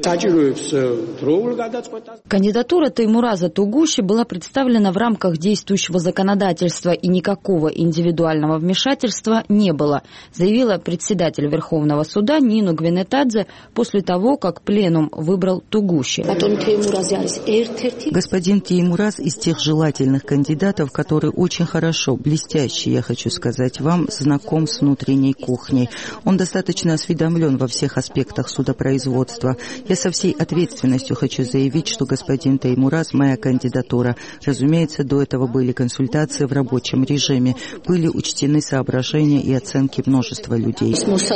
Кандидатура Теймураза Тугуши была представлена в рамках действующего законодательства, и никакого индивидуального вмешательства не было, заявила председатель Верховного суда Нину Гвинетадзе после того, как пленум выбрал Тугуши. Господин Теймураз из тех желательных кандидатов, который очень хорошо, блестяще, я хочу сказать вам, знаком с внутренней кухней. Он достаточно осведомлен во всех аспектах судопроизводства. Я со всей ответственностью хочу заявить, что господин Теймураз — моя кандидатура. Разумеется, до этого были консультации в рабочем режиме, были учтены соображения и оценки множества людей.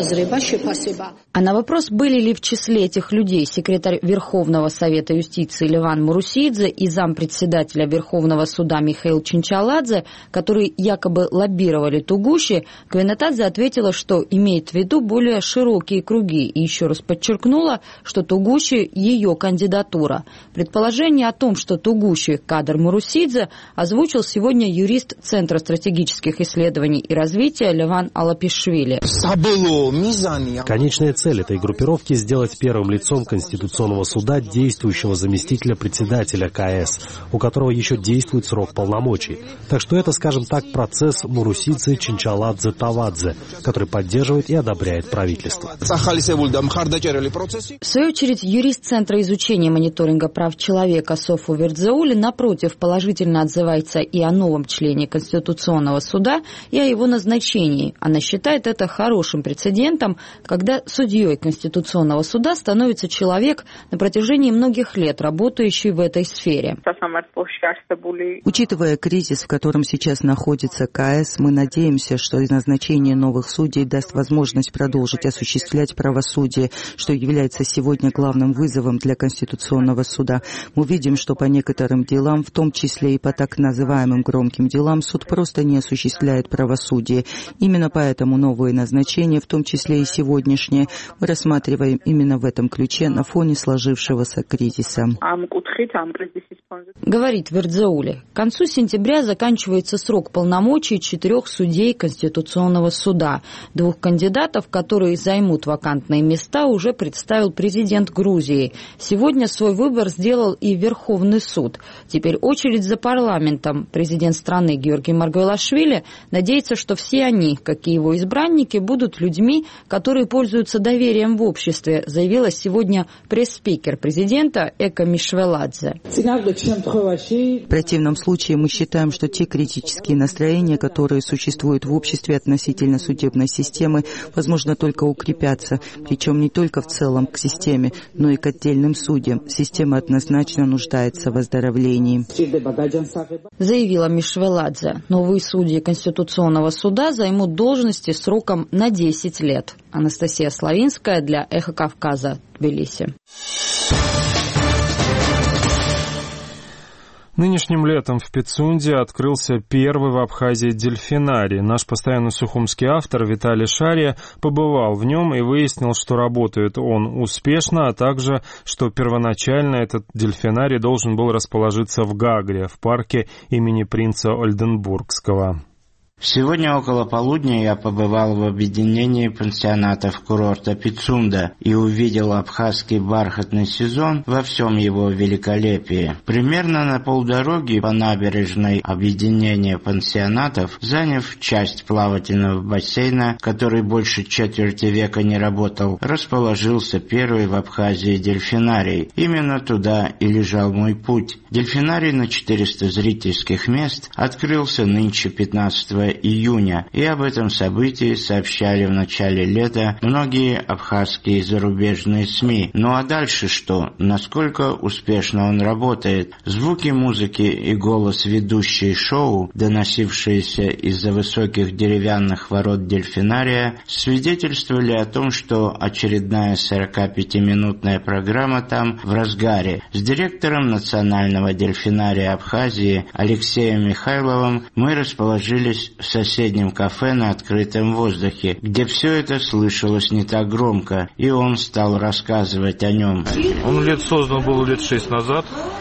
А на вопрос, были ли в числе этих людей секретарь Верховного Совета юстиции Леван Мурусидзе и зампредседателя Верховного суда Михаил Чинчаладзе, которые якобы лоббировали Тугуши, Гвинетадзе ответила, что имеет в виду более широкие круги, и еще раз подчеркнула, что Тугуши – ее кандидатура. Предположение о том, что Тугуши – кадр Мурусидзе, озвучил сегодня юрист Центра стратегических исследований и развития Леван Алапишвили. Конечная цель этой группировки – сделать первым лицом Конституционного суда действующего заместителя председателя КС, у которого еще действует срок полномочий. Так что это, скажем так, процесс Мурусидзе Чинчаладзе-Тавадзе, который поддерживает и одобряет правительство. В свою очередь, юрист Центра изучения и мониторинга прав человека Софу Вердзеули, напротив, положительно отзывается и о новом члене Конституционного суда, и о его назначении. Она считает это хорошим прецедентом, когда судьей Конституционного суда становится человек, на протяжении многих лет работающий в этой сфере. Учитывая кризис, в котором сейчас находится КС, мы надеемся, что назначение новых судей даст возможность продолжить осуществлять правосудие, что является сегодня главным вызовом для Конституционного суда. Мы видим, что по некоторым делам, в том числе и по так называемым громким делам, суд просто не осуществляет правосудие. Именно поэтому новые назначения, в том числе и сегодняшние, мы рассматриваем именно в этом ключе на фоне сложившегося кризиса. Говорит Вердзеули, к концу сентября заканчивается срок полномочий четырех судей Конституционного суда. Двух кандидатов, которые займут вакантные места, уже представил президент Грузии. Сегодня свой выбор сделал и Верховный суд. Теперь очередь за парламентом. Президент страны Георгий Маргвелашвили надеется, что все они, как и его избранники, будут людьми, которые пользуются доверием в обществе, заявила сегодня пресс-спикер президента Эка Мишвеладзе. В противном случае мы считаем, что те критические настроения, которые существуют в обществе относительно судебной системы, возможно, только укрепятся, причем не только в целом к системе, но и к отдельным судьям. Система однозначно нуждается в оздоровлении. Заявила Мишвеладзе. Новые судьи Конституционного суда займут должности сроком на десять лет. Анастасия Славинская для «Эхо Кавказа», Тбилиси. Нынешним летом в Пицунде открылся первый в Абхазии дельфинарий. Наш постоянный сухумский автор Виталий Шария побывал в нем и выяснил, что работает он успешно, а также, что первоначально этот дельфинарий должен был расположиться в Гагре, в парке имени принца Ольденбургского. Сегодня около полудня я побывал в объединении пансионатов курорта Пицунда и увидел абхазский бархатный сезон во всем его великолепии. Примерно на полдороги по набережной объединения пансионатов, заняв часть плавательного бассейна, который больше четверти века не работал, расположился первый в Абхазии дельфинарий. Именно туда и лежал мой путь. Дельфинарий на четыреста зрительских мест открылся нынче пятнадцатого июня, и об этом событии сообщали в начале лета многие абхазские и зарубежные СМИ. Ну а дальше что? Насколько успешно он работает? Звуки музыки и голос ведущей шоу, доносившиеся из-за высоких деревянных ворот дельфинария, свидетельствовали о том, что очередная сорокапятиминутная программа там в разгаре. С директором Национального дельфинария Абхазии Алексеем Михайловым мы расположились в соседнем кафе на открытом воздухе, где все это слышалось не так громко, и он стал рассказывать о нем. Он лет создан был лет шесть назад.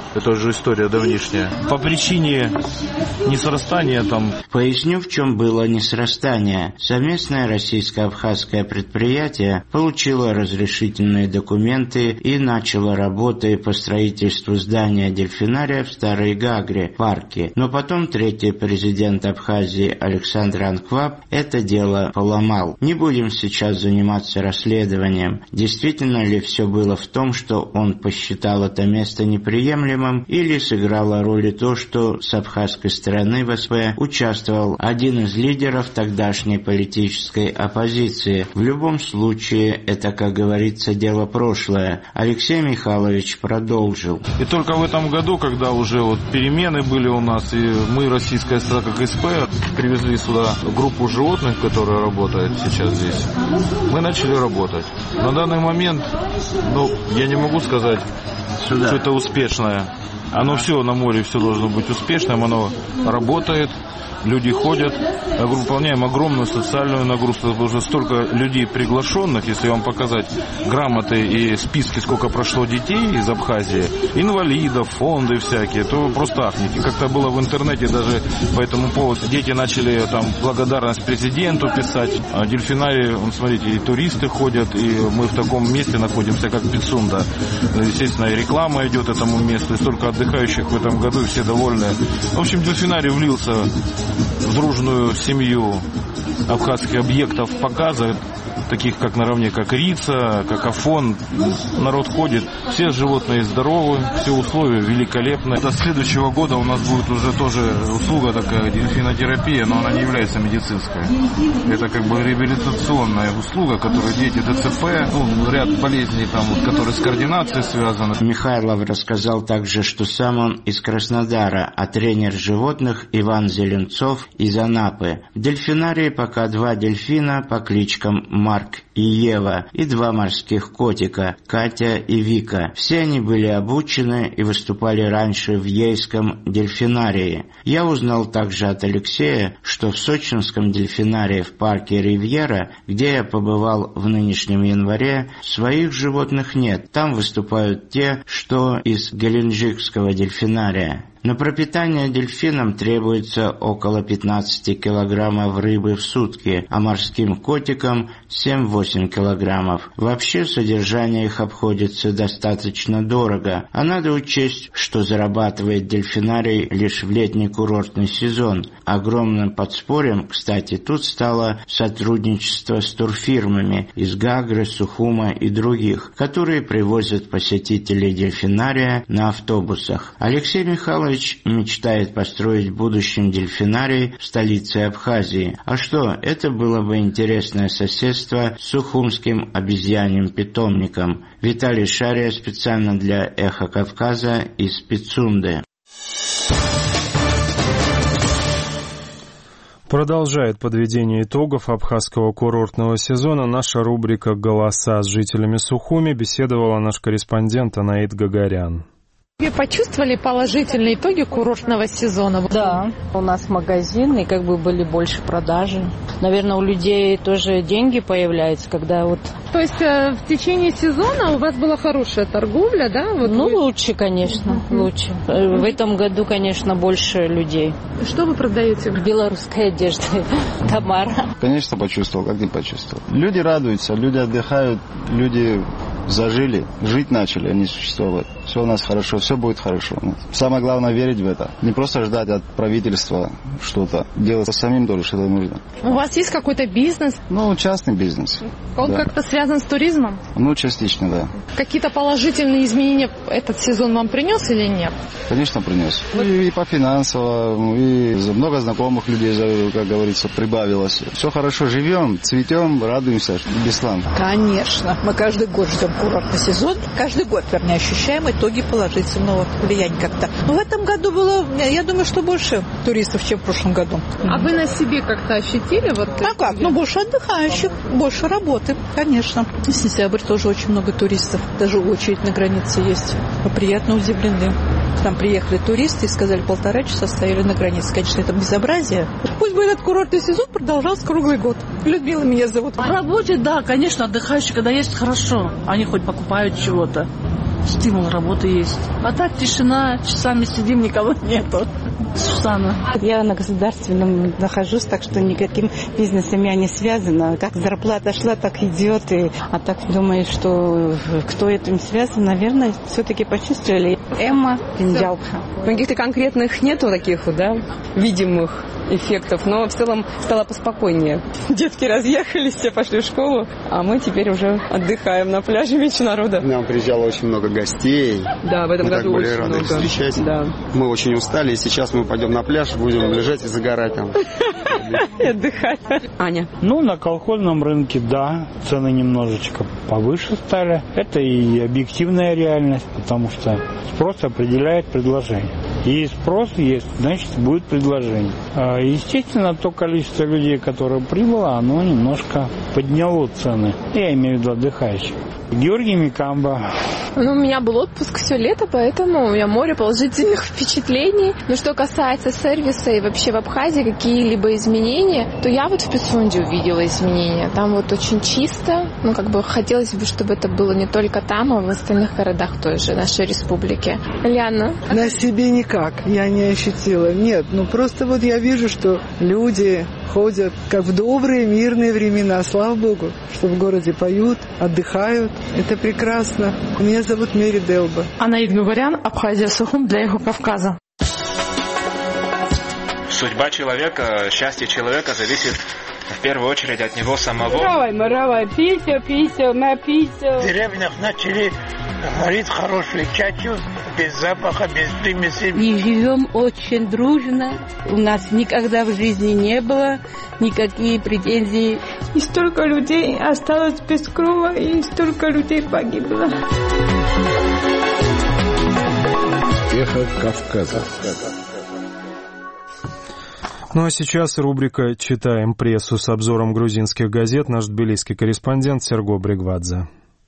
Это уже история давнишняя. По причине несрастания там... Поясню, в чем было несрастание. Совместное российско-абхазское предприятие получило разрешительные документы и начало работы по строительству здания дельфинария в Старой Гагре, парке. Но потом третий президент Абхазии Александр Анкваб это дело поломал. Не будем сейчас заниматься расследованием, действительно ли все было в том, что он посчитал это место неприемлемым, или сыграло роль и то, что с абхазской стороны в СП участвовал один из лидеров тогдашней политической оппозиции. В любом случае, это, как говорится, дело прошлое. Алексей Михайлович продолжил. И только в этом году, когда уже вот перемены были у нас, и мы, российская сторона, как СП, привезли сюда группу животных, которая работает сейчас здесь, мы начали работать. На данный момент, ну, я не могу сказать, Сюда. что это успешное. Оно все на море, все должно быть успешным, оно работает. Люди ходят, выполняем огромную социальную нагрузку, потому что столько людей приглашенных, если вам показать грамоты и списки, сколько прошло детей из Абхазии, инвалидов, фонды всякие, то вы просто ахнете. Как-то было в интернете даже по этому поводу, дети начали там благодарность президенту писать, а дельфинарии, смотрите, и туристы ходят, и мы в таком месте находимся, как Пицунда. Естественно, и реклама идет этому месту, и столько отдыхающих в этом году, и все довольны. В общем, дельфинарий влился в дружную семью абхазских объектов показа, таких как наравне, как Рица, как Афон. Народ ходит, все животные здоровы, все условия великолепны. До следующего года у нас будет уже тоже услуга такая, дельфинотерапия, но она не является медицинской. Это как бы реабилитационная услуга, которую дети ДЦП, ну, ряд болезней, там, вот, которые с координацией связаны. Михайлов рассказал также, что сам он из Краснодара, а тренер животных Иван Зеленцов из Анапы. В дельфинарии пока два дельфина по кличкам Марк и Ева и два морских котика Катя и Вика. Все они были обучены и выступали раньше в Ейском дельфинарии. Я узнал также от Алексея, что в сочинском дельфинарии в парке Ривьера, где я побывал в нынешнем январе, своих животных нет. Там выступают те, что из Геленджикского дельфинария. На пропитание дельфинам требуется около пятнадцати килограммов рыбы в сутки, а морским котикам семь-восемь килограммов. Вообще содержание их обходится достаточно дорого, а надо учесть, что зарабатывает дельфинарий лишь в летний курортный сезон. Огромным подспорьем, кстати, тут стало сотрудничество с турфирмами из Гагры, Сухума и других, которые привозят посетителей дельфинария на автобусах. Алексей Михайлович мечтает построить в будущем дельфинарий в столице Абхазии. А что, это было бы интересное соседство с Сухумским обезьяньим питомником. Виталий Шария специально для «Эхо Кавказа» из Пицунды. Продолжает подведение итогов абхазского курортного сезона наша рубрика «Голоса» с жителями Сухуми. Беседовала наш корреспондент Анаит Гагарян. Вы почувствовали положительные итоги курортного сезона? Да, у нас магазин, и как бы были больше продажи. Наверное, у людей тоже деньги появляются, когда вот... То есть э, в течение сезона у вас была хорошая торговля, да? Вот ну, вы... лучше, конечно, mm-hmm. лучше. В этом году, конечно, больше людей. Что вы продаете? Белорусская одежда, Тамара. Конечно, почувствовал, как ты почувствовал. Люди радуются, люди отдыхают, люди... зажили, жить начали, а не существовать. Все у нас хорошо, все будет хорошо. Самое главное верить в это. Не просто ждать от правительства что-то. Делать самим тоже что-то нужно. У вас есть какой-то бизнес? Ну, частный бизнес. Он да. как-то связан с туризмом? Ну, частично, да. Какие-то положительные изменения этот сезон вам принес или нет? Конечно, принес. И, и по финансовому, и много знакомых людей, как говорится, прибавилось. Все хорошо, живем, цветем, радуемся. Беслан. Конечно. Мы каждый год ждем курортный сезон. Каждый год, вернее, ощущаем итоги положительного влияния как-то. Но в этом году было, я думаю, что больше туристов, чем в прошлом году. А вы на себе как-то ощутили? Вот а как? Ну, больше отдыхающих, больше работы, конечно. В сентябре тоже очень много туристов. Даже очередь на границе есть. Мы приятно удивлены. К нам приехали туристы и сказали, полтора часа стояли на границе. Конечно, это безобразие. Пусть бы этот курортный сезон продолжался круглый год. Людмила меня зовут. Рабочие, да, конечно, отдыхающие, когда есть, хорошо. Они хоть покупают чего-то. стимул работы есть. А так тишина, часами сидим, никого нету. Сусана. Я на государственном нахожусь, так что никаким бизнесом я не связана. Как зарплата шла, так идет. И... А так думаю, что кто этим связан, наверное, все-таки почувствовали. Эмма Пиндялка. Каких-то конкретных нету таких, да, видимых эффектов, но в целом стало поспокойнее. Детки разъехались, все пошли в школу, а мы теперь уже отдыхаем на пляже меньше народа. К нам приезжало очень много гостей. Да, в этом мы году так были очень рады много. их встречать. Да. Мы очень устали, и сейчас мы пойдем на пляж, будем лежать и загорать там. И отдыхать. Аня. Ну, на колхозном рынке, да, цены немножечко повыше стали. Это и объективная реальность, потому что спрос определяет предложение. И спрос есть, значит, будет предложение. Естественно, то количество людей, которое прибыло, оно немножко подняло цены. Я имею в виду отдыхающих. Георгий Микамба. Ну, у меня был отпуск все лето, поэтому у меня море положительных впечатлений. Но что касается сервиса и вообще в Абхазии какие-либо изменения, то я вот в Пицунде увидела изменения. Там вот очень чисто. Ну, как бы хотелось бы, чтобы это было не только там, а в остальных городах тоже нашей республики. Ляна? На себе никак я не ощутила. Нет, ну просто вот я вижу, что люди ходят как в добрые мирные времена. Слава Богу, что в городе поют, отдыхают. Это прекрасно. Меня зовут Мэри Делба. Анаид Гугарян, Абхазия, Сухум для Юго-Кавказа. Судьба человека, счастье человека зависит в первую очередь от него самого. Маравай, маравай, писю, писю, на писю. В деревнях начали варить хорошую чачу, без запаха, без примесей. И живем очень дружно. У нас никогда в жизни не было никакие претензий. И столько людей осталось без крова, и столько людей погибло. Эхо Кавказа. Ну а сейчас рубрика «Читаем прессу» с обзором грузинских газет. Наш тбилисский корреспондент Серго Бригвадзе.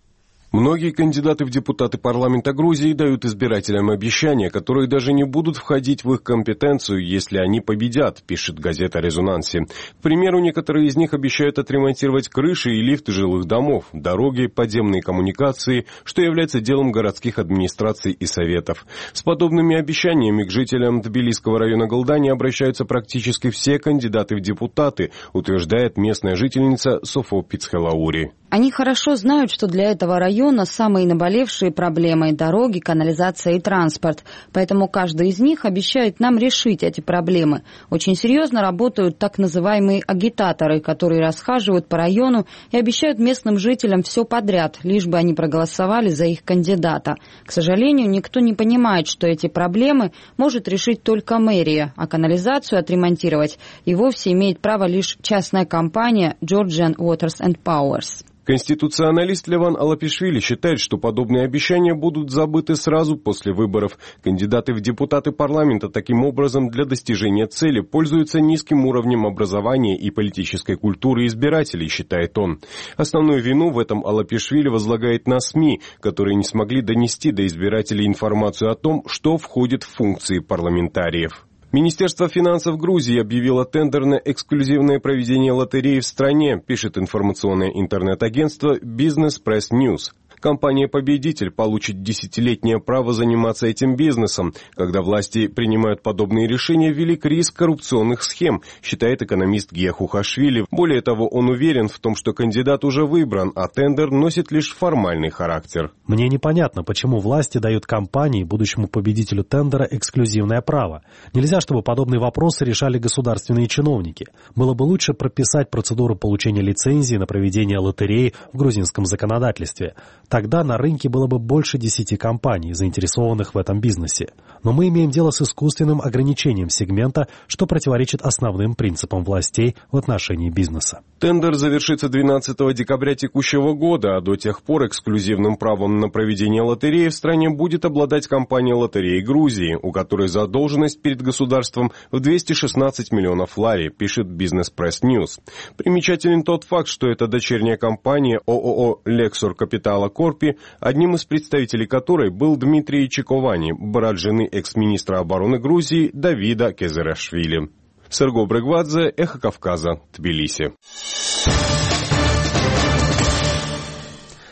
Многие кандидаты в депутаты парламента Грузии дают избирателям обещания, которые даже не будут входить в их компетенцию, если они победят, пишет газета «Резонанси». К примеру, некоторые из них обещают отремонтировать крыши и лифты жилых домов, дороги, подземные коммуникации, что является делом городских администраций и советов. С подобными обещаниями к жителям Тбилисского района Галдани обращаются практически все кандидаты в депутаты, утверждает местная жительница Софо Пицхелаури. Они хорошо знают, что для этого района самые наболевшие проблемы – дороги, канализация и транспорт. Поэтому каждый из них обещает нам решить эти проблемы. Очень серьезно работают так называемые агитаторы, которые расхаживают по району и обещают местным жителям все подряд, лишь бы они проголосовали за их кандидата. К сожалению, никто не понимает, что эти проблемы может решить только мэрия, а канализацию отремонтировать и вовсе имеет право лишь частная компания Georgian Waters and Powers. Конституционалист Леван Алапишвили считает, что подобные обещания будут забыты сразу после выборов. Кандидаты в депутаты парламента таким образом для достижения цели пользуются низким уровнем образования и политической культуры избирателей, считает он. Основную вину в этом Алапишвили возлагает на СМИ, которые не смогли донести до избирателей информацию о том, что входит в функции парламентариев. Министерство финансов Грузии объявило тендер на эксклюзивное проведение лотереи в стране, пишет информационное интернет-агентство Business Press News. Компания-победитель получит десятилетнее право заниматься этим бизнесом. Когда власти принимают подобные решения, велик риск коррупционных схем, считает экономист Гия Хухашвили. Более того, он уверен в том, что кандидат уже выбран, а тендер носит лишь формальный характер. Мне непонятно, почему власти дают компании, будущему победителю тендера, эксклюзивное право. Нельзя, чтобы подобные вопросы решали государственные чиновники. Было бы лучше прописать процедуру получения лицензии на проведение лотереи в грузинском законодательстве. Тогда на рынке было бы больше десяти компаний, заинтересованных в этом бизнесе. Но мы имеем дело с искусственным ограничением сегмента, что противоречит основным принципам властей в отношении бизнеса. Тендер завершится двенадцатого декабря текущего года, а до тех пор эксклюзивным правом на проведение лотереи в стране будет обладать компания «Лотереи Грузии», у которой задолженность перед государством в двести шестнадцать миллионов лари, пишет Business Press News. Примечателен тот факт, что это дочерняя компания ООО «Лексор Капитала Корпи», одним из представителей которой был Дмитрий Чиковани, брат жены экс-министра обороны Грузии Давида Кезерашвили. Серго Бригвадзе, Эхо Кавказа, Тбилиси.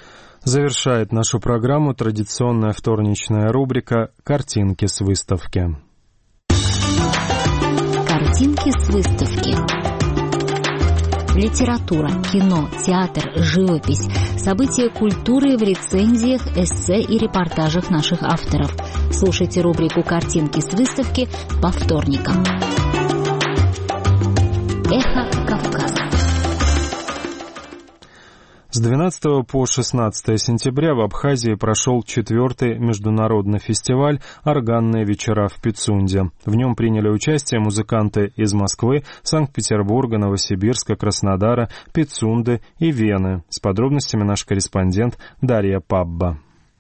Завершает нашу программу традиционная вторничная рубрика «Картинки с выставки». Картинки с выставки. Литература, кино, театр, живопись, события культуры в рецензиях, эссе и репортажах наших авторов. Слушайте рубрику «Картинки с выставки» по вторникам. Эхо Кавказа. С двенадцатого по шестнадцатое сентября в Абхазии прошел четвертый международный фестиваль «Органные вечера в Пицунде». В нем приняли участие музыканты из Москвы, Санкт-Петербурга, Новосибирска, Краснодара, Пицунды и Вены. С подробностями наш корреспондент Дарья Пабба.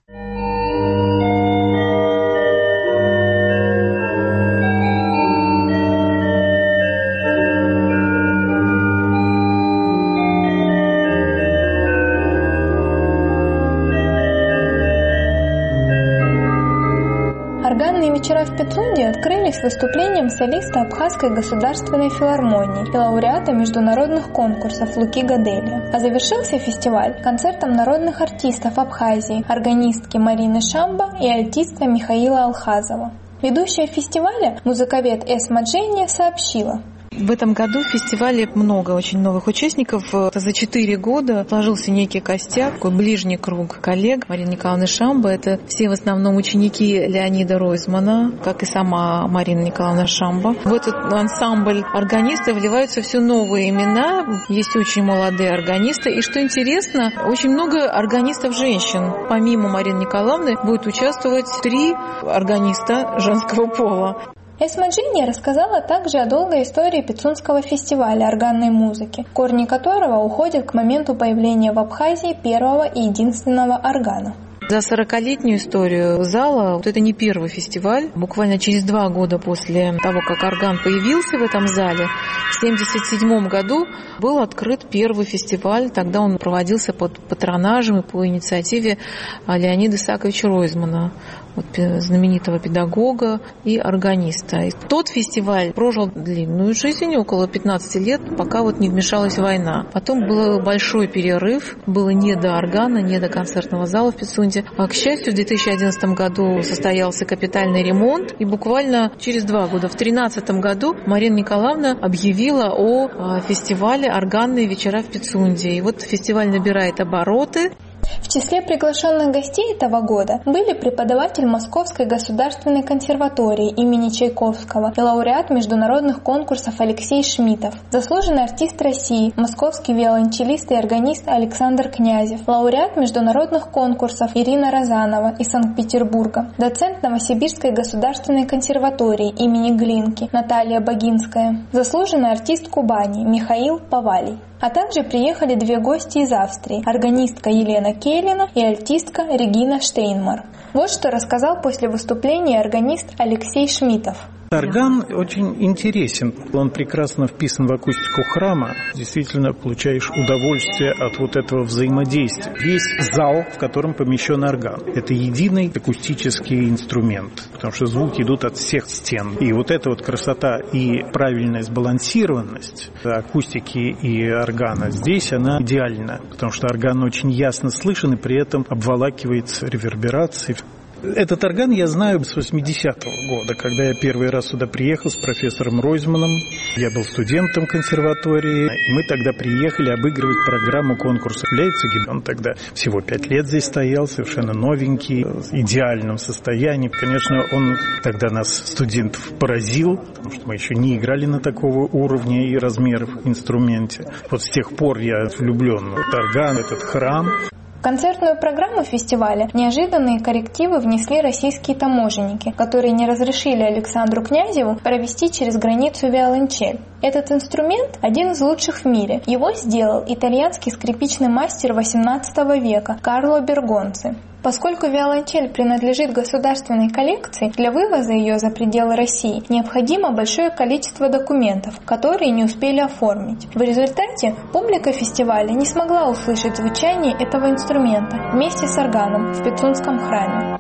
Органные вечера в Пицунде открылись выступлением солиста Абхазской государственной филармонии и лауреата международных конкурсов Луки Гаделия. А завершился фестиваль концертом народных артистов Абхазии, органистки Марины Шамба и альтиста Михаила Алхазова. Ведущая фестиваля, музыковед Эсма Дженни, сообщила: в этом году в фестивале много очень новых участников. За четыре года сложился некий костяк, такой ближний круг коллег. Марина Николаевна Шамба — это все в основном ученики Леонида Ройзмана, как и сама Марина Николаевна Шамба. В этот ансамбль органистов вливаются все новые имена. Есть очень молодые органисты. И что интересно, очень много органистов-женщин. Помимо Марины Николаевны будет участвовать три органиста женского пола. Эсма Джинни рассказала также о долгой истории Пицунского фестиваля органной музыки, корни которого уходят к моменту появления в Абхазии первого и единственного органа. За сорокалетнюю историю зала, вот это не первый фестиваль. Буквально через два года после того, как орган появился в этом зале, в семьдесят седьмом году был открыт первый фестиваль. Тогда он проводился под патронажем и по инициативе Леонида Исааковича Ройзмана, вот, знаменитого педагога и органиста. И тот фестиваль прожил длинную жизнь, около пятнадцати лет, пока вот не вмешалась война. Потом был большой перерыв, было не до органа, не до концертного зала в Пицунде. А, к счастью, в две тысячи одиннадцатом году состоялся капитальный ремонт, и буквально через два года, в две тысячи тринадцатом году, Марина Николаевна объявила о фестивале «Органные вечера в Пицунде». И вот фестиваль набирает обороты. В числе приглашенных гостей этого года были преподаватель Московской государственной консерватории имени Чайковского и лауреат международных конкурсов Алексей Шмитов, заслуженный артист России, московский виолончелист и органист Александр Князев, лауреат международных конкурсов Ирина Розанова из Санкт-Петербурга, доцент Новосибирской государственной консерватории имени Глинки Наталья Богинская, заслуженный артист Кубани Михаил Повалий. А также приехали две гости из Австрии – органистка Елена Кейлина и альтистка Регина Штейнмар. Вот что рассказал после выступления органист Алексей Шмитов. Орган очень интересен. Он прекрасно вписан в акустику храма. Действительно получаешь удовольствие от вот этого взаимодействия. Весь зал, в котором помещен орган, это единый акустический инструмент, потому что звуки идут от всех стен. И вот эта вот красота и правильная сбалансированность акустики и органа здесь, она идеальна, потому что орган очень ясно слышен и при этом обволакивается реверберацией. Этот орган я знаю с восьмидесятого года, когда я первый раз сюда приехал с профессором Ройзманом. Я был студентом консерватории, и мы тогда приехали обыгрывать программу конкурса в Лейпциге. Он тогда всего пять лет здесь стоял, совершенно новенький, в идеальном состоянии. Конечно, он тогда нас, студентов, поразил, потому что мы еще не играли на такого уровня и размеров инструменте. Вот с тех пор я влюблен в этот орган, этот храм. В концертную программу фестиваля неожиданные коррективы внесли российские таможенники, которые не разрешили Александру Князеву провести через границу виолончель. Этот инструмент – один из лучших в мире. Его сделал итальянский скрипичный мастер восемнадцатого века Карло Бергонци. Поскольку виолончель принадлежит государственной коллекции, для вывоза ее за пределы России необходимо большое количество документов, которые не успели оформить. В результате публика фестиваля не смогла услышать звучание этого инструмента вместе с органом в Пицунском храме.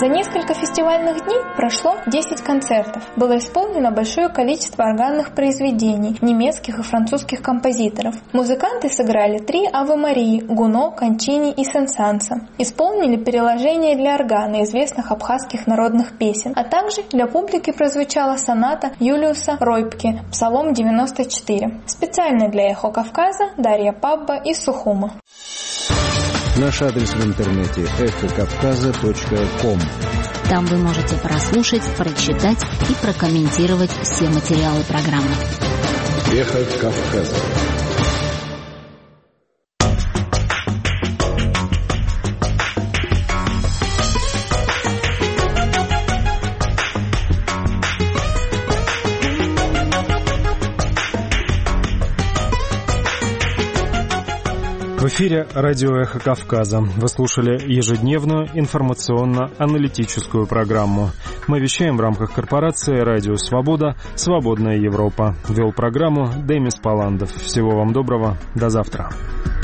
За несколько фестивальных дней прошло десять концертов. Было исполнено большое количество органных произведений немецких и французских композиторов. Музыканты сыграли три Аве Марии, Гуно, Кончини и Сен-Санса. Исполнили переложения для органа известных абхазских народных песен, а также для публики прозвучала соната Юлиуса Ройпке «Псалом девяносто четыре». Специально для «Эхо Кавказа» Дарья Пабба из Сухума. Наш адрес в интернете эхо кавказа точка ком. Там вы можете прослушать, прочитать и прокомментировать все материалы программы. Эхо Кавказа. В эфире радио «Эхо Кавказа». Вы слушали ежедневную информационно-аналитическую программу. Мы вещаем в рамках корпорации «Радио Свобода. Свободная Европа». Вел программу Демис Паландов. Всего вам доброго. До завтра.